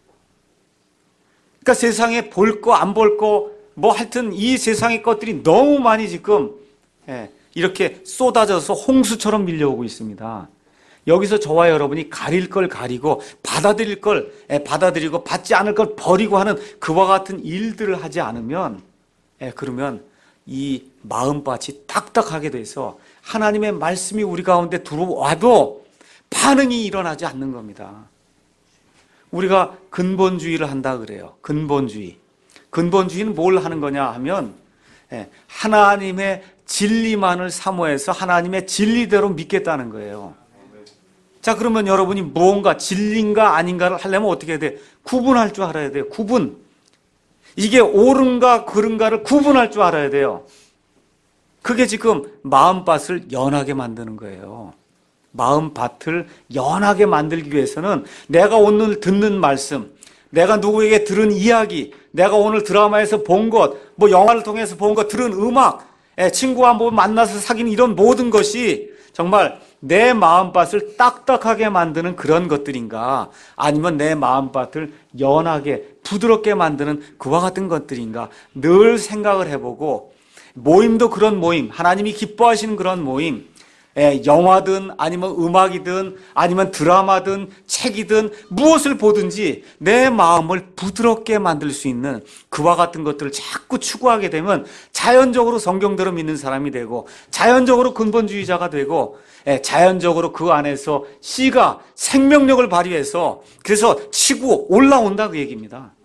그러니까 세상에 볼 거 안 볼 거 뭐 하여튼 이 세상의 것들이 너무 많이 지금 예, 이렇게 쏟아져서 홍수처럼 밀려오고 있습니다. 여기서 저와 여러분이 가릴 걸 가리고 받아들일 걸 예, 받아들이고 받지 않을 걸 버리고 하는 그와 같은 일들을 하지 않으면 예, 그러면 이 마음밭이 딱딱하게 돼서 하나님의 말씀이 우리 가운데 들어와도 반응이 일어나지 않는 겁니다. 우리가 근본주의를 한다 그래요. 근본주의. 근본주의는 뭘 하는 거냐 하면 하나님의 진리만을 사모해서 하나님의 진리대로 믿겠다는 거예요. 자, 그러면 여러분이 무언가 진리인가 아닌가를 하려면 어떻게 해야 돼? 구분할 줄 알아야 돼요. 구분. 이게 옳은가 그른가를 구분할 줄 알아야 돼요. 그게 지금 마음밭을 연하게 만드는 거예요. 마음밭을 연하게 만들기 위해서는 내가 오늘 듣는 말씀, 내가 누구에게 들은 이야기, 내가 오늘 드라마에서 본 것, 뭐 영화를 통해서 본 것, 들은 음악, 친구와 뭐 만나서 사귀는 이런 모든 것이 정말 내 마음밭을 딱딱하게 만드는 그런 것들인가, 아니면 내 마음밭을 연하게 부드럽게 만드는 그와 같은 것들인가 늘 생각을 해보고, 모임도 그런 모임, 하나님이 기뻐하시는 그런 모임, 예, 영화든 아니면 음악이든 아니면 드라마든 책이든 무엇을 보든지 내 마음을 부드럽게 만들 수 있는 그와 같은 것들을 자꾸 추구하게 되면 자연적으로 성경대로 믿는 사람이 되고 자연적으로 근본주의자가 되고 예, 자연적으로 그 안에서 씨가 생명력을 발휘해서 그래서 치고 올라온다 그 얘기입니다.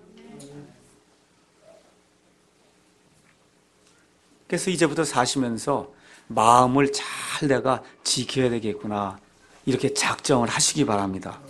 그래서 이제부터 사시면서 마음을 잘 내가 지켜야 되겠구나 이렇게 작정을 하시기 바랍니다.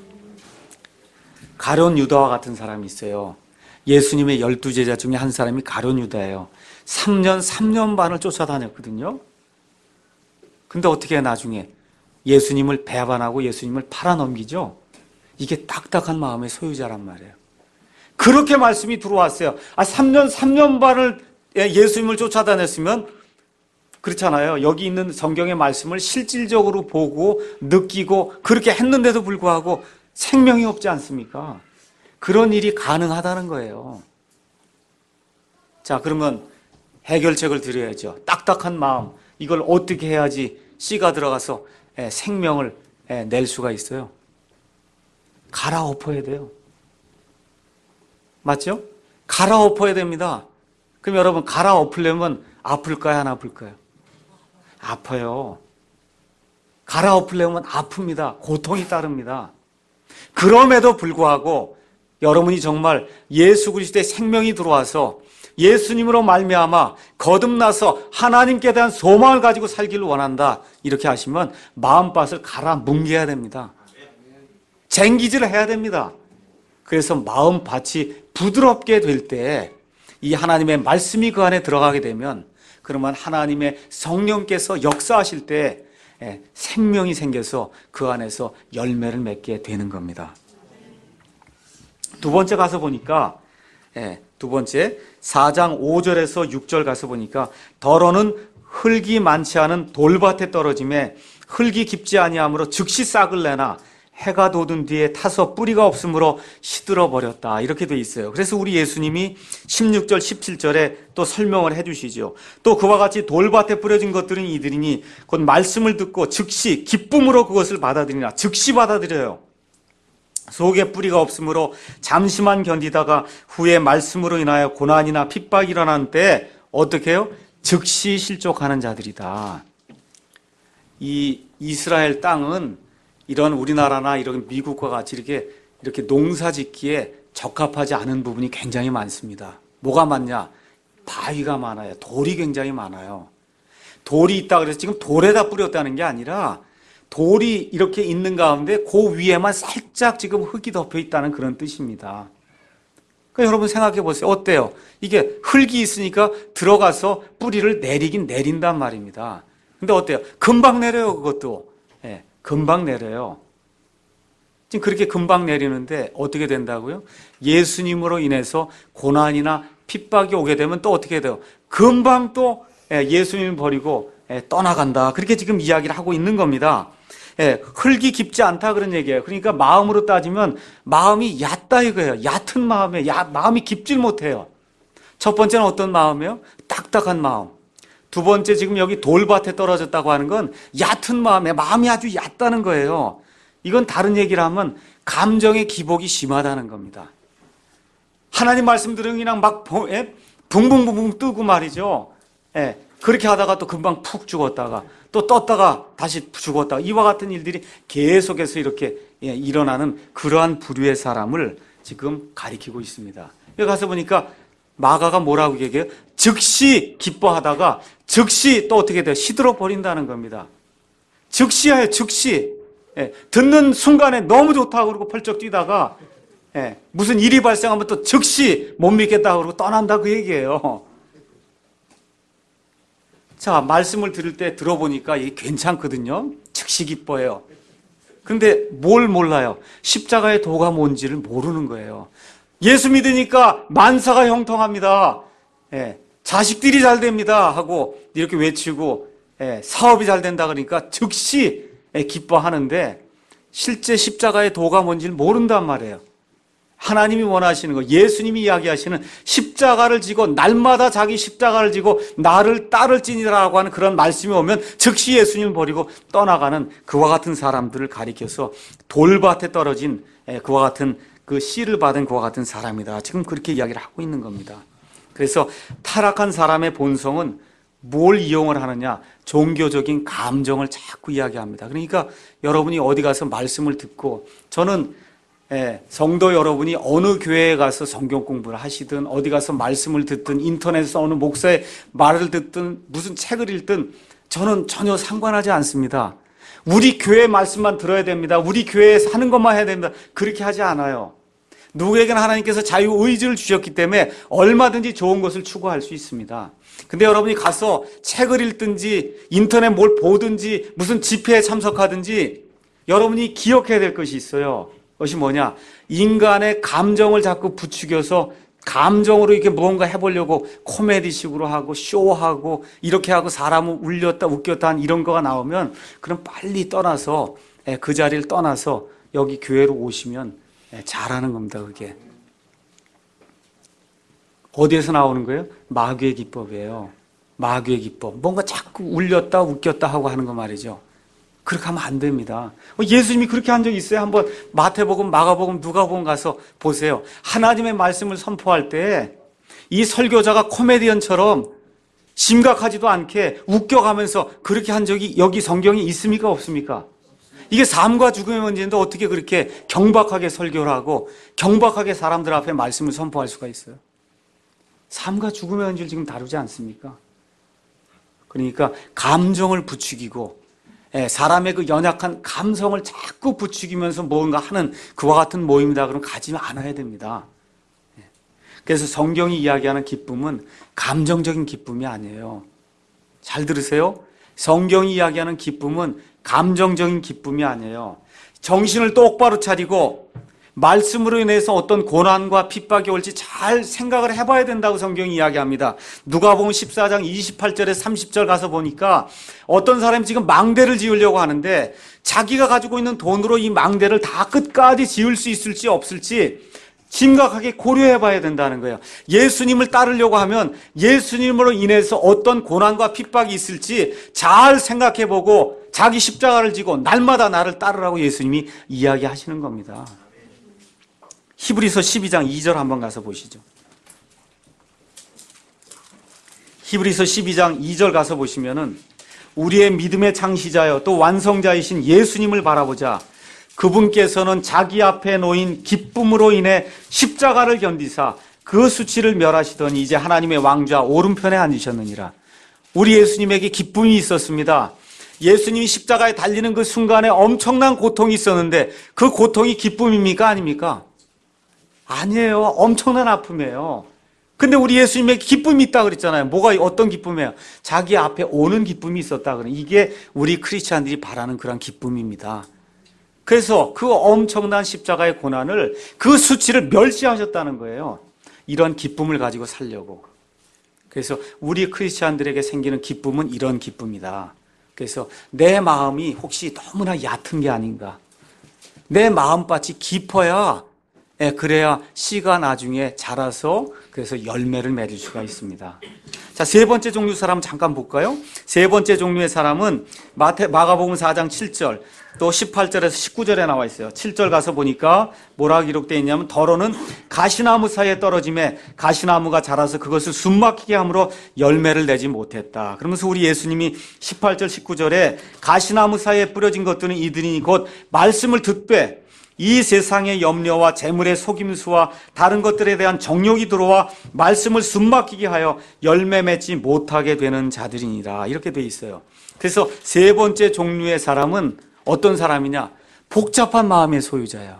가룟 유다와 같은 사람이 있어요. 예수님의 열두 제자 중에 한 사람이 가룟 유다예요. 삼 년, 삼 년 반을 쫓아다녔거든요. 근데 어떻게 해 나중에 예수님을 배반하고 예수님을 팔아넘기죠. 이게 딱딱한 마음의 소유자란 말이에요. 그렇게 말씀이 들어왔어요. 아, 삼 년, 삼 년 반을 예수님을 쫓아다녔으면 그렇잖아요. 여기 있는 성경의 말씀을 실질적으로 보고 느끼고 그렇게 했는데도 불구하고 생명이 없지 않습니까? 그런 일이 가능하다는 거예요. 자, 그러면 해결책을 드려야죠. 딱딱한 마음, 이걸 어떻게 해야지 씨가 들어가서 생명을 낼 수가 있어요? 갈아엎어야 돼요. 맞죠? 갈아엎어야 됩니다. 그럼 여러분, 갈아엎으려면 아플까요? 안 아플까요? 아파요. 갈아엎으려면 아픕니다. 고통이 따릅니다. 그럼에도 불구하고 여러분이 정말 예수 그리스도의 생명이 들어와서 예수님으로 말미암아 거듭나서 하나님께 대한 소망을 가지고 살기를 원한다, 이렇게 하시면 마음밭을 갈아 뭉개야 됩니다. 쟁기질을 해야 됩니다. 그래서 마음밭이 부드럽게 될 때 이 하나님의 말씀이 그 안에 들어가게 되면, 그러면 하나님의 성령께서 역사하실 때 생명이 생겨서 그 안에서 열매를 맺게 되는 겁니다. 두 번째 가서 보니까, 두 번째 사 장 오 절에서 육 절 가서 보니까, 더러는 흙이 많지 않은 돌밭에 떨어짐에 흙이 깊지 아니하므로 즉시 싹을 내나 해가 돋은 뒤에 타서 뿌리가 없으므로 시들어 버렸다, 이렇게 돼 있어요. 그래서 우리 예수님이 십육 절 십칠 절에 또 설명을 해 주시죠. 또 그와 같이 돌밭에 뿌려진 것들은 이들이니 곧 말씀을 듣고 즉시 기쁨으로 그것을 받아들이나, 즉시 받아들여요. 속에 뿌리가 없으므로 잠시만 견디다가 후에 말씀으로 인하여 고난이나 핍박이 일어나는 때 어떻게 해요? 즉시 실족하는 자들이다. 이 이스라엘 땅은 이런 우리나라나 이런 미국과 같이 이렇게 이렇게 농사 짓기에 적합하지 않은 부분이 굉장히 많습니다. 뭐가 많냐? 바위가 많아요. 돌이 굉장히 많아요. 돌이 있다 그래서 지금 돌에다 뿌렸다는 게 아니라 돌이 이렇게 있는 가운데 그 위에만 살짝 지금 흙이 덮여 있다는 그런 뜻입니다. 그러니까 여러분 생각해 보세요. 어때요? 이게 흙이 있으니까 들어가서 뿌리를 내리긴 내린단 말입니다. 근데 어때요? 금방 내려요, 그것도. 예, 금방 내려요. 지금 그렇게 금방 내리는데 어떻게 된다고요? 예수님으로 인해서 고난이나 핍박이 오게 되면 또 어떻게 돼요? 금방 또 예수님을 버리고 떠나간다. 그렇게 지금 이야기를 하고 있는 겁니다. 예, 흙이 깊지 않다 그런 얘기예요. 그러니까 마음으로 따지면 마음이 얕다 이거예요. 얕은 마음에 야, 마음이 깊질 못해요. 첫 번째는 어떤 마음이에요? 딱딱한 마음. 두 번째, 지금 여기 돌밭에 떨어졌다고 하는 건 얕은 마음에 마음이 아주 얕다는 거예요. 이건 다른 얘기를 하면 감정의 기복이 심하다는 겁니다. 하나님 말씀 들으면 그냥 막 붕붕붕붕 뜨고 말이죠. 예, 그렇게 하다가 또 금방 푹 죽었다가 또 떴다가 다시 죽었다가 이와 같은 일들이 계속해서 이렇게 일어나는 그러한 부류의 사람을 지금 가리키고 있습니다. 여기 가서 보니까 마가가 뭐라고 얘기해요? 즉시 기뻐하다가 즉시 또 어떻게 돼요? 시들어 버린다는 겁니다. 즉시하여 즉시. 예, 듣는 순간에 너무 좋다고 그러고 펄쩍 뛰다가 예, 무슨 일이 발생하면 또 즉시 못 믿겠다고 그러고 떠난다 그 얘기예요. 자, 말씀을 들을 때 들어보니까 이게 괜찮거든요. 즉시 기뻐해요. 근데 뭘 몰라요? 십자가의 도가 뭔지를 모르는 거예요. 예수 믿으니까 만사가 형통합니다. 예, 자식들이 잘 됩니다 하고 이렇게 외치고 예, 사업이 잘 된다 그러니까 즉시 예, 기뻐하는데 실제 십자가의 도가 뭔지를 모른단 말이에요. 하나님이 원하시는 거, 예수님이 이야기하시는 십자가를 지고 날마다 자기 십자가를 지고 나를 따를지니라고 하는 그런 말씀이 오면 즉시 예수님을 버리고 떠나가는 그와 같은 사람들을 가리켜서 돌밭에 떨어진 그와 같은 그 씨를 받은 그와 같은 사람이다. 지금 그렇게 이야기를 하고 있는 겁니다. 그래서 타락한 사람의 본성은 뭘 이용을 하느냐? 종교적인 감정을 자꾸 이야기합니다. 그러니까 여러분이 어디 가서 말씀을 듣고, 저는 예, 성도 여러분이 어느 교회에 가서 성경 공부를 하시든 어디 가서 말씀을 듣든 인터넷에서 어느 목사의 말을 듣든 무슨 책을 읽든 저는 전혀 상관하지 않습니다. 우리 교회 말씀만 들어야 됩니다. 우리 교회에서 하는 것만 해야 됩니다. 그렇게 하지 않아요. 누구에게나 하나님께서 자유의지를 주셨기 때문에 얼마든지 좋은 것을 추구할 수 있습니다. 근데 여러분이 가서 책을 읽든지 인터넷 뭘 보든지 무슨 집회에 참석하든지 여러분이 기억해야 될 것이 있어요. 그것이 뭐냐? 인간의 감정을 자꾸 부추겨서 감정으로 이렇게 무언가 해보려고 코미디식으로 하고 쇼하고 이렇게 하고 사람을 울렸다 웃겼다 한 이런 거가 나오면 그럼 빨리 떠나서 그 자리를 떠나서 여기 교회로 오시면 잘하는 겁니다. 그게 어디에서 나오는 거예요? 마귀의 기법이에요. 마귀의 기법. 뭔가 자꾸 울렸다 웃겼다 하고 하는 거 말이죠. 그렇게 하면 안 됩니다. 예수님이 그렇게 한 적이 있어요? 한번 마태복음, 마가복음, 누가복음 가서 보세요. 하나님의 말씀을 선포할 때 이 설교자가 코미디언처럼 심각하지도 않게 웃겨가면서 그렇게 한 적이 여기 성경에 있습니까? 없습니까? 이게 삶과 죽음의 문제인데 어떻게 그렇게 경박하게 설교를 하고 경박하게 사람들 앞에 말씀을 선포할 수가 있어요? 삶과 죽음의 문제를 지금 다루지 않습니까? 그러니까 감정을 부추기고 사람의 그 연약한 감성을 자꾸 부추기면서 뭔가 하는 그와 같은 모임이다 그러면 가지 않아야 됩니다. 그래서 성경이 이야기하는 기쁨은 감정적인 기쁨이 아니에요. 잘 들으세요. 성경이 이야기하는 기쁨은 감정적인 기쁨이 아니에요. 정신을 똑바로 차리고 말씀으로 인해서 어떤 고난과 핍박이 올지 잘 생각을 해봐야 된다고 성경이 이야기합니다. 누가복음 십사 장 이십팔 절에 삼십 절 가서 보니까 어떤 사람이 지금 망대를 지으려고 하는데 자기가 가지고 있는 돈으로 이 망대를 다 끝까지 지을 수 있을지 없을지 심각하게 고려해봐야 된다는 거예요. 예수님을 따르려고 하면 예수님으로 인해서 어떤 고난과 핍박이 있을지 잘 생각해보고 자기 십자가를 지고 날마다 나를 따르라고 예수님이 이야기하시는 겁니다. 히브리서 십이 장 이 절 한번 가서 보시죠. 히브리서 십이 장 이 절 가서 보시면은 우리의 믿음의 창시자여 또 완성자이신 예수님을 바라보자. 그분께서는 자기 앞에 놓인 기쁨으로 인해 십자가를 견디사 그 수치를 멸하시더니 이제 하나님의 왕좌 오른편에 앉으셨느니라. 우리 예수님에게 기쁨이 있었습니다. 예수님이 십자가에 달리는 그 순간에 엄청난 고통이 있었는데 그 고통이 기쁨입니까? 아닙니까? 아니에요. 엄청난 아픔이에요. 근데 우리 예수님에게 기쁨이 있다 그랬잖아요. 뭐가 어떤 기쁨이에요? 자기 앞에 오는 기쁨이 있었다 그래. 이게 우리 크리스찬들이 바라는 그런 기쁨입니다. 그래서 그 엄청난 십자가의 고난을 그 수치를 멸시하셨다는 거예요. 이런 기쁨을 가지고 살려고. 그래서 우리 크리스찬들에게 생기는 기쁨은 이런 기쁨이다. 그래서 내 마음이 혹시 너무나 얕은 게 아닌가. 내 마음밭이 깊어야 예, 그래야 씨가 나중에 자라서 그래서 열매를 맺을 수가 있습니다. 자, 세 번째 종류 사람 잠깐 볼까요? 세 번째 종류의 사람은 마태, 마가복음 사 장 칠 절 또 십팔 절에서 십구 절에 나와 있어요. 칠 절 가서 보니까 뭐라 기록되어 있냐면 더러는 가시나무 사이에 떨어짐에 가시나무가 자라서 그것을 숨막히게 함으로 열매를 내지 못했다. 그러면서 우리 예수님이 십팔 절 십구 절에 가시나무 사이에 뿌려진 것들은 이들이니 곧 말씀을 듣되 이 세상의 염려와 재물의 속임수와 다른 것들에 대한 정욕이 들어와 말씀을 숨막히게 하여 열매 맺지 못하게 되는 자들이니라. 이렇게 돼 있어요. 그래서 세 번째 종류의 사람은 어떤 사람이냐? 복잡한 마음의 소유자예요.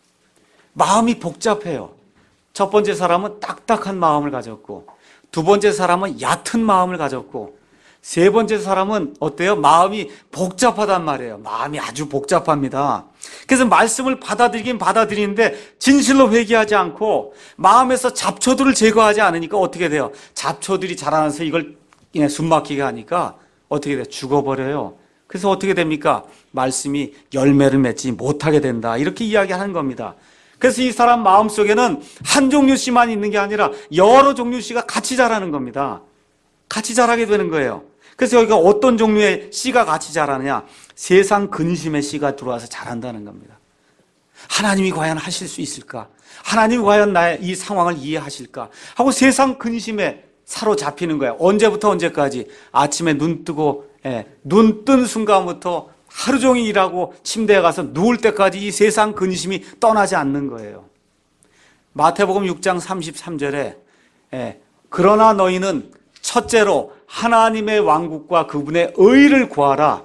마음이 복잡해요. 첫 번째 사람은 딱딱한 마음을 가졌고 두 번째 사람은 얕은 마음을 가졌고 세 번째 사람은 어때요? 마음이 복잡하단 말이에요. 마음이 아주 복잡합니다. 그래서 말씀을 받아들이긴 받아들이는데 진실로 회개하지 않고 마음에서 잡초들을 제거하지 않으니까 어떻게 돼요? 잡초들이 자라나서 이걸 그냥 숨막히게 하니까 어떻게 돼요? 죽어버려요. 그래서 어떻게 됩니까? 말씀이 열매를 맺지 못하게 된다. 이렇게 이야기하는 겁니다. 그래서 이 사람 마음속에는 한 종류 씨만 있는 게 아니라 여러 종류 씨가 같이 자라는 겁니다. 같이 자라게 되는 거예요. 그래서 여기가 어떤 종류의 씨가 같이 자라느냐? 세상 근심의 씨가 들어와서 자란다는 겁니다. 하나님이 과연 하실 수 있을까? 하나님이 과연 나의 이 상황을 이해하실까? 하고 세상 근심에 사로잡히는 거예요. 언제부터 언제까지? 아침에 눈 뜨고 예, 눈 뜬 순간부터 하루 종일 일하고 침대에 가서 누울 때까지 이 세상 근심이 떠나지 않는 거예요. 마태복음 육 장 삼십삼 절에 예, 그러나 너희는 첫째로 하나님의 왕국과 그분의 의를 구하라.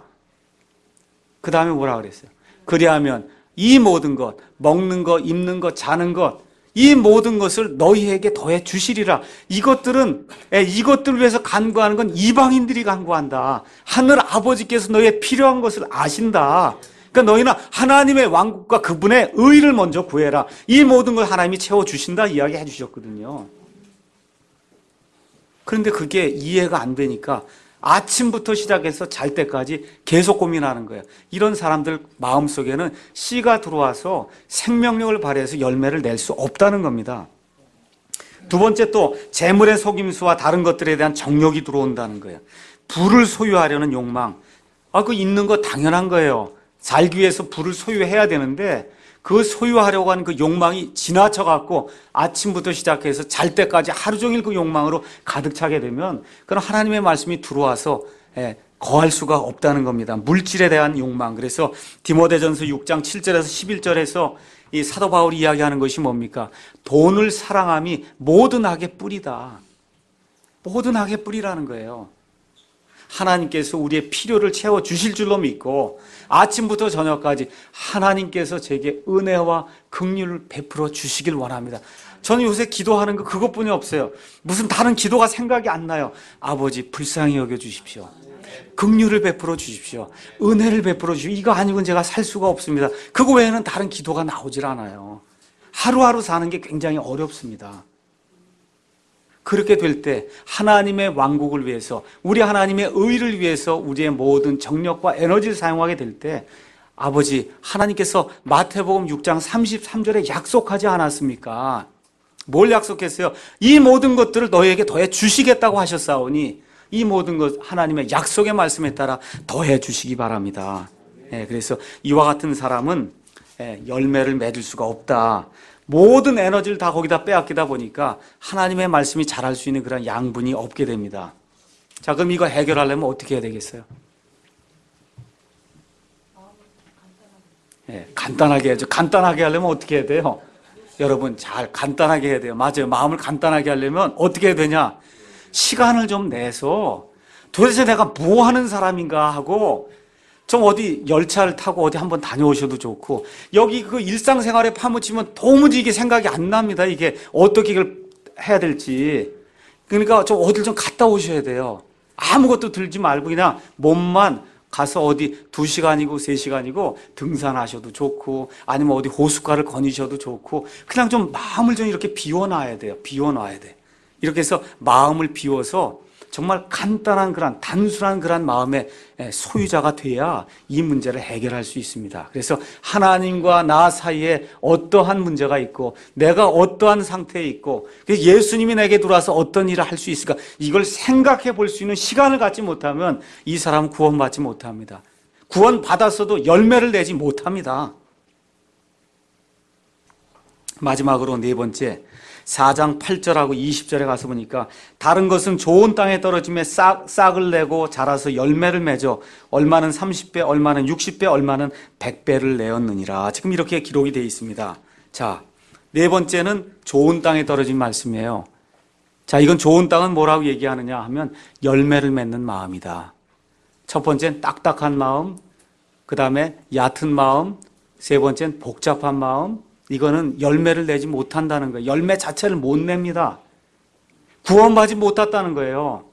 그 다음에 뭐라 그랬어요? 그리하면 이 모든 것, 먹는 것, 입는 것, 자는 것, 이 모든 것을 너희에게 더해 주시리라. 이것들은 이것들을 위해서 간구하는 건 이방인들이 간구한다. 하늘 아버지께서 너희의 필요한 것을 아신다. 그러니까 너희는 하나님의 왕국과 그분의 의를 먼저 구해라. 이 모든 걸 하나님이 채워주신다 이야기해 주셨거든요. 그런데 그게 이해가 안 되니까 아침부터 시작해서 잘 때까지 계속 고민하는 거예요. 이런 사람들 마음속에는 씨가 들어와서 생명력을 발휘해서 열매를 낼 수 없다는 겁니다. 두 번째 또 재물의 속임수와 다른 것들에 대한 정욕이 들어온다는 거예요. 부를 소유하려는 욕망. 아, 그 있는 거 당연한 거예요. 살기 위해서 부를 소유해야 되는데 그 소유하려고 하는 그 욕망이 지나쳐 갖고 아침부터 시작해서 잘 때까지 하루 종일 그 욕망으로 가득 차게 되면 그건 하나님의 말씀이 들어와서 예, 거할 수가 없다는 겁니다. 물질에 대한 욕망. 그래서 디모데전서 육 장 칠 절에서 십일 절에서 이 사도 바울이 이야기하는 것이 뭡니까? 돈을 사랑함이 모든 악의 뿌리다. 모든 악의 뿌리라는 거예요. 하나님께서 우리의 필요를 채워주실 줄로 믿고 아침부터 저녁까지 하나님께서 제게 은혜와 긍휼을 베풀어 주시길 원합니다. 저는 요새 기도하는 거 그것뿐이 없어요. 무슨 다른 기도가 생각이 안 나요. 아버지 불쌍히 여겨주십시오. 긍휼을 베풀어 주십시오. 은혜를 베풀어 주십시오. 이거 아니고는 제가 살 수가 없습니다. 그거 외에는 다른 기도가 나오질 않아요. 하루하루 사는 게 굉장히 어렵습니다. 그렇게 될 때 하나님의 왕국을 위해서, 우리 하나님의 의를 위해서 우리의 모든 정력과 에너지를 사용하게 될 때 아버지 하나님께서 마태복음 육 장 삼십삼 절에 약속하지 않았습니까? 뭘 약속했어요? 이 모든 것들을 너희에게 더해 주시겠다고 하셨사오니 이 모든 것 하나님의 약속의 말씀에 따라 더해 주시기 바랍니다. 예, 그래서 이와 같은 사람은 예, 열매를 맺을 수가 없다. 모든 에너지를 다 거기다 빼앗기다 보니까 하나님의 말씀이 자랄 수 있는 그런 양분이 없게 됩니다. 자, 그럼 이거 해결하려면 어떻게 해야 되겠어요? 예, 간단하게 해야죠. 간단하게 하려면 어떻게 해야 돼요? 여러분 잘 간단하게 해야 돼요. 맞아요. 마음을 간단하게 하려면 어떻게 해야 되냐? 시간을 좀 내서 도대체 내가 뭐 하는 사람인가 하고 좀 어디 열차를 타고 어디 한번 다녀오셔도 좋고, 여기 그 일상생활에 파묻히면 도무지 이게 생각이 안 납니다. 이게 어떻게 이걸 해야 될지. 그러니까 좀 어딜 좀 갔다 오셔야 돼요. 아무것도 들지 말고 그냥 몸만 가서 어디 두 시간이고 세 시간이고 등산하셔도 좋고 아니면 어디 호숫가를 거니셔도 좋고 그냥 좀 마음을 좀 이렇게 비워놔야 돼요. 비워놔야 돼. 이렇게 해서 마음을 비워서 정말 간단한 그런 단순한 그런 마음의 소유자가 돼야 이 문제를 해결할 수 있습니다. 그래서 하나님과 나 사이에 어떠한 문제가 있고 내가 어떠한 상태에 있고 예수님이 내게 들어와서 어떤 일을 할 수 있을까, 이걸 생각해 볼 수 있는 시간을 갖지 못하면 이 사람은 구원받지 못합니다. 구원받았어도 열매를 내지 못합니다. 마지막으로 네 번째, 사 장 팔 절하고 이십 절에 가서 보니까 다른 것은 좋은 땅에 떨어짐에 싹, 싹을 내고 자라서 열매를 맺어 얼마는 삼십 배, 얼마는 육십 배, 얼마는 백 배를 내었느니라. 지금 이렇게 기록이 되어 있습니다. 자, 네 번째는 좋은 땅에 떨어진 말씀이에요. 자, 이건 좋은 땅은 뭐라고 얘기하느냐 하면 열매를 맺는 마음이다. 첫 번째는 딱딱한 마음, 그 다음에 얕은 마음, 세 번째는 복잡한 마음. 이거는 열매를 내지 못한다는 거예요. 열매 자체를 못 냅니다. 구원받지 못했다는 거예요.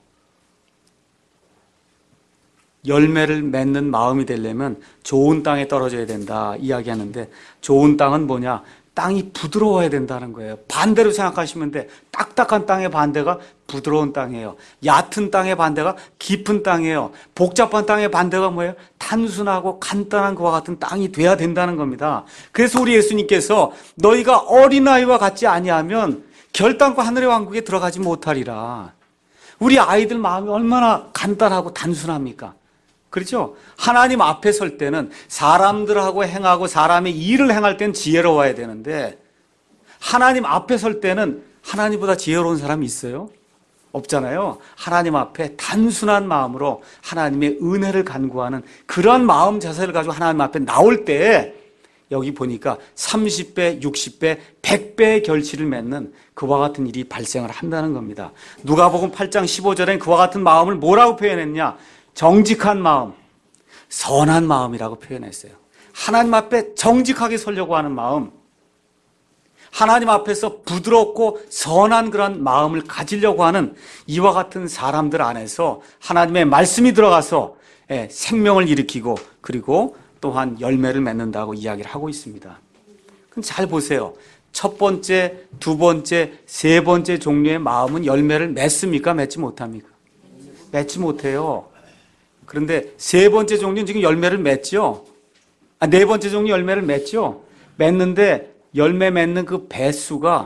열매를 맺는 마음이 되려면 좋은 땅에 떨어져야 된다 이야기하는데, 좋은 땅은 뭐냐? 땅이 부드러워야 된다는 거예요. 반대로 생각하시면 돼. 딱딱한 땅의 반대가 부드러운 땅이에요. 얕은 땅의 반대가 깊은 땅이에요. 복잡한 땅의 반대가 뭐예요? 단순하고 간단한 것과 같은 땅이 돼야 된다는 겁니다. 그래서 우리 예수님께서 너희가 어린아이와 같지 아니하면 결단코 하늘의 왕국에 들어가지 못하리라. 우리 아이들 마음이 얼마나 간단하고 단순합니까? 그렇죠? 하나님 앞에 설 때는 사람들하고 행하고 사람의 일을 행할 때는 지혜로워야 되는데, 하나님 앞에 설 때는 하나님보다 지혜로운 사람이 있어요? 없잖아요. 하나님 앞에 단순한 마음으로 하나님의 은혜를 간구하는 그런 마음 자세를 가지고 하나님 앞에 나올 때 여기 보니까 삼십 배, 육십 배, 백 배의 결실을 맺는 그와 같은 일이 발생을 한다는 겁니다. 누가복음 팔 장 십오 절엔 그와 같은 마음을 뭐라고 표현했냐? 정직한 마음, 선한 마음이라고 표현했어요. 하나님 앞에 정직하게 서려고 하는 마음, 하나님 앞에서 부드럽고 선한 그런 마음을 가지려고 하는 이와 같은 사람들 안에서 하나님의 말씀이 들어가서 생명을 일으키고 그리고 또한 열매를 맺는다고 이야기를 하고 있습니다. 그럼 잘 보세요. 첫 번째, 두 번째, 세 번째 종류의 마음은 열매를 맺습니까? 맺지 못합니까? 맺지 못해요. 그런데 세 번째 종류는 지금 열매를 맺죠? 아, 네 번째 종류 열매를 맺죠? 맺는데 열매 맺는 그 배수가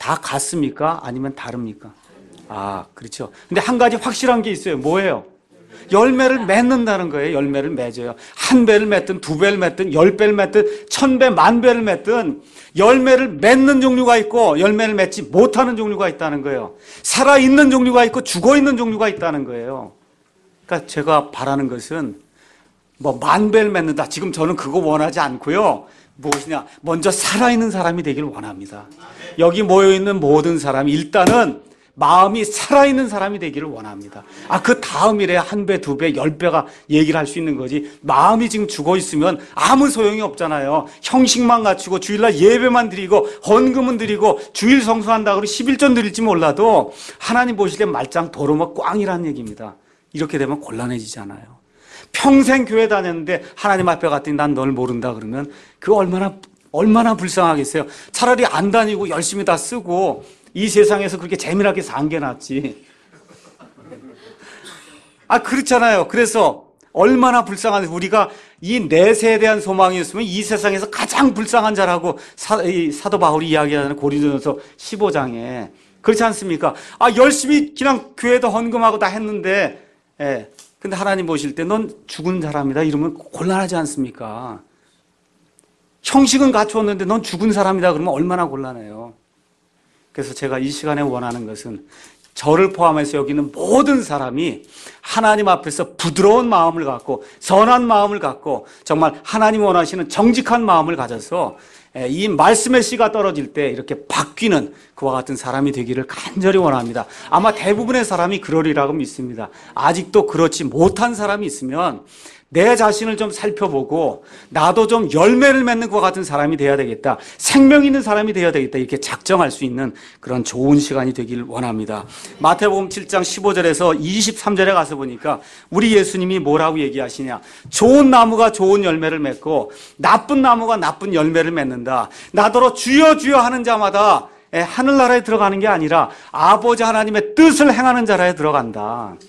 다 같습니까? 아니면 다릅니까? 아, 그렇죠. 근데 한 가지 확실한 게 있어요. 뭐예요? 열매를 맺는다는 거예요. 열매를 맺어요. 한 배를 맺든 두 배를 맺든 열 배를 맺든 천 배, 만 배를 맺든 열매를 맺는 종류가 있고 열매를 맺지 못하는 종류가 있다는 거예요. 살아있는 종류가 있고 죽어있는 종류가 있다는 거예요. 그러니까 제가 바라는 것은 뭐 만 배를 맺는다. 지금 저는 그거 원하지 않고요. 무엇이냐? 먼저 살아있는 사람이 되기를 원합니다. 여기 모여있는 모든 사람이 일단은 마음이 살아있는 사람이 되기를 원합니다. 아, 그 다음 일에 한 배, 두 배, 열 배가 얘기를 할 수 있는 거지. 마음이 지금 죽어 있으면 아무 소용이 없잖아요. 형식만 갖추고 주일날 예배만 드리고 헌금은 드리고 주일 성수한다고 십일전 드릴지 몰라도 하나님 보실 때 말짱 도로막 꽝이라는 얘기입니다. 이렇게 되면 곤란해지잖아요. 평생 교회 다녔는데 하나님 앞에 갔더니 난 널 모른다 그러면 그 얼마나 얼마나 불쌍하겠어요. 차라리 안 다니고 열심히 다 쓰고 이 세상에서 그렇게 재미나게 산 게 낫지. 아, 그렇잖아요. 그래서 얼마나 불쌍한데 우리가 이 넷에 대한 소망이 있으면 이 세상에서 가장 불쌍한 자라고 사, 이 사도 바울이 이야기하는 고린도전서 십오 장에 그렇지 않습니까? 아, 열심히 그냥 교회도 헌금하고 다 했는데, 예. 근데 하나님 보실 때 넌 죽은 사람이다 이러면 곤란하지 않습니까? 형식은 갖추었는데 넌 죽은 사람이다 그러면 얼마나 곤란해요. 그래서 제가 이 시간에 원하는 것은 저를 포함해서 여기 있는 모든 사람이 하나님 앞에서 부드러운 마음을 갖고 선한 마음을 갖고 정말 하나님 원하시는 정직한 마음을 가져서 이 말씀의 씨가 떨어질 때 이렇게 바뀌는 그와 같은 사람이 되기를 간절히 원합니다. 아마 대부분의 사람이 그러리라고 믿습니다. 아직도 그렇지 못한 사람이 있으면 내 자신을 좀 살펴보고 나도 좀 열매를 맺는 것 같은 사람이 되어야 되겠다. 생명 있는 사람이 되어야 되겠다. 이렇게 작정할 수 있는 그런 좋은 시간이 되길 원합니다. 마태복음 칠 장 십오 절에서 이십삼 절에 가서 보니까 우리 예수님이 뭐라고 얘기하시냐. 좋은 나무가 좋은 열매를 맺고 나쁜 나무가 나쁜 열매를 맺는다. 나더러 주여 주여 하는 자마다 하늘나라에 들어가는 게 아니라 아버지 하나님의 뜻을 행하는 자라에 들어간다.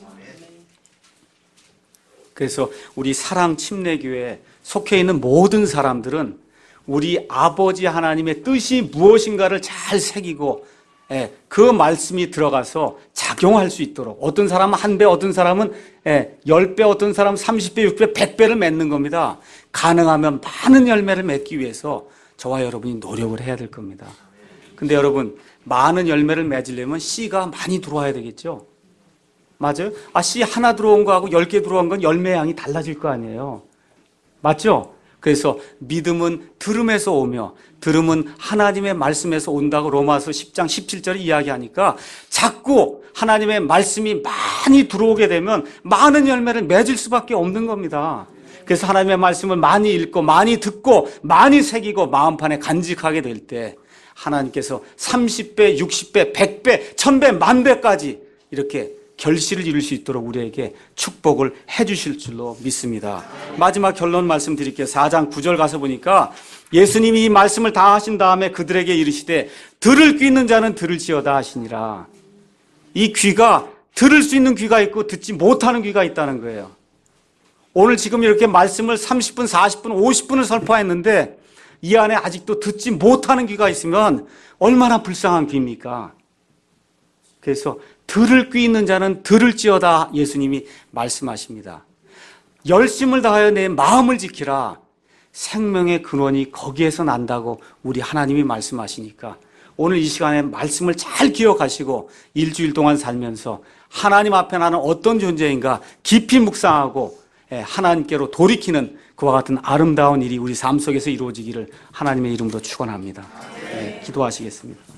그래서 우리 사랑 침례교회에 속해 있는 모든 사람들은 우리 아버지 하나님의 뜻이 무엇인가를 잘 새기고 그 말씀이 들어가서 작용할 수 있도록 어떤 사람은 한 배, 어떤 사람은 열 배, 어떤 사람은 삼십 배, 육십 배, 백 배를 맺는 겁니다. 가능하면 많은 열매를 맺기 위해서 저와 여러분이 노력을 해야 될 겁니다. 근데 여러분 많은 열매를 맺으려면 씨가 많이 들어와야 되겠죠? 맞아요? 아, 씨 하나 들어온 거하고 열 개 들어온 건 열매 양이 달라질 거 아니에요. 맞죠? 그래서 믿음은 들음에서 오며 들음은 하나님의 말씀에서 온다고 로마서 십 장 십칠 절에 이야기하니까 자꾸 하나님의 말씀이 많이 들어오게 되면 많은 열매를 맺을 수밖에 없는 겁니다. 그래서 하나님의 말씀을 많이 읽고 많이 듣고 많이 새기고 마음판에 간직하게 될 때 하나님께서 삼십 배, 육십 배, 백 배, 천 배, 만 배까지 이렇게 결실을 이룰 수 있도록 우리에게 축복을 해 주실 줄로 믿습니다. 마지막 결론 말씀드릴게요. 사 장 구 절 가서 보니까 예수님이 이 말씀을 다 하신 다음에 그들에게 이르시되 들을 귀 있는 자는 들을지어다 하시니라. 이 귀가 들을 수 있는 귀가 있고 듣지 못하는 귀가 있다는 거예요. 오늘 지금 이렇게 말씀을 삼십 분, 사십 분, 오십 분을 설파했는데 이 안에 아직도 듣지 못하는 귀가 있으면 얼마나 불쌍한 귀입니까? 그래서 들을 귀 있는 자는 들을지어다 예수님이 말씀하십니다. 열심을 다하여 내 마음을 지키라. 생명의 근원이 거기에서 난다고 우리 하나님이 말씀하시니까 오늘 이 시간에 말씀을 잘 기억하시고 일주일 동안 살면서 하나님 앞에 나는 어떤 존재인가 깊이 묵상하고 하나님께로 돌이키는 그와 같은 아름다운 일이 우리 삶 속에서 이루어지기를 하나님의 이름으로 축원합니다. 네, 기도하시겠습니다.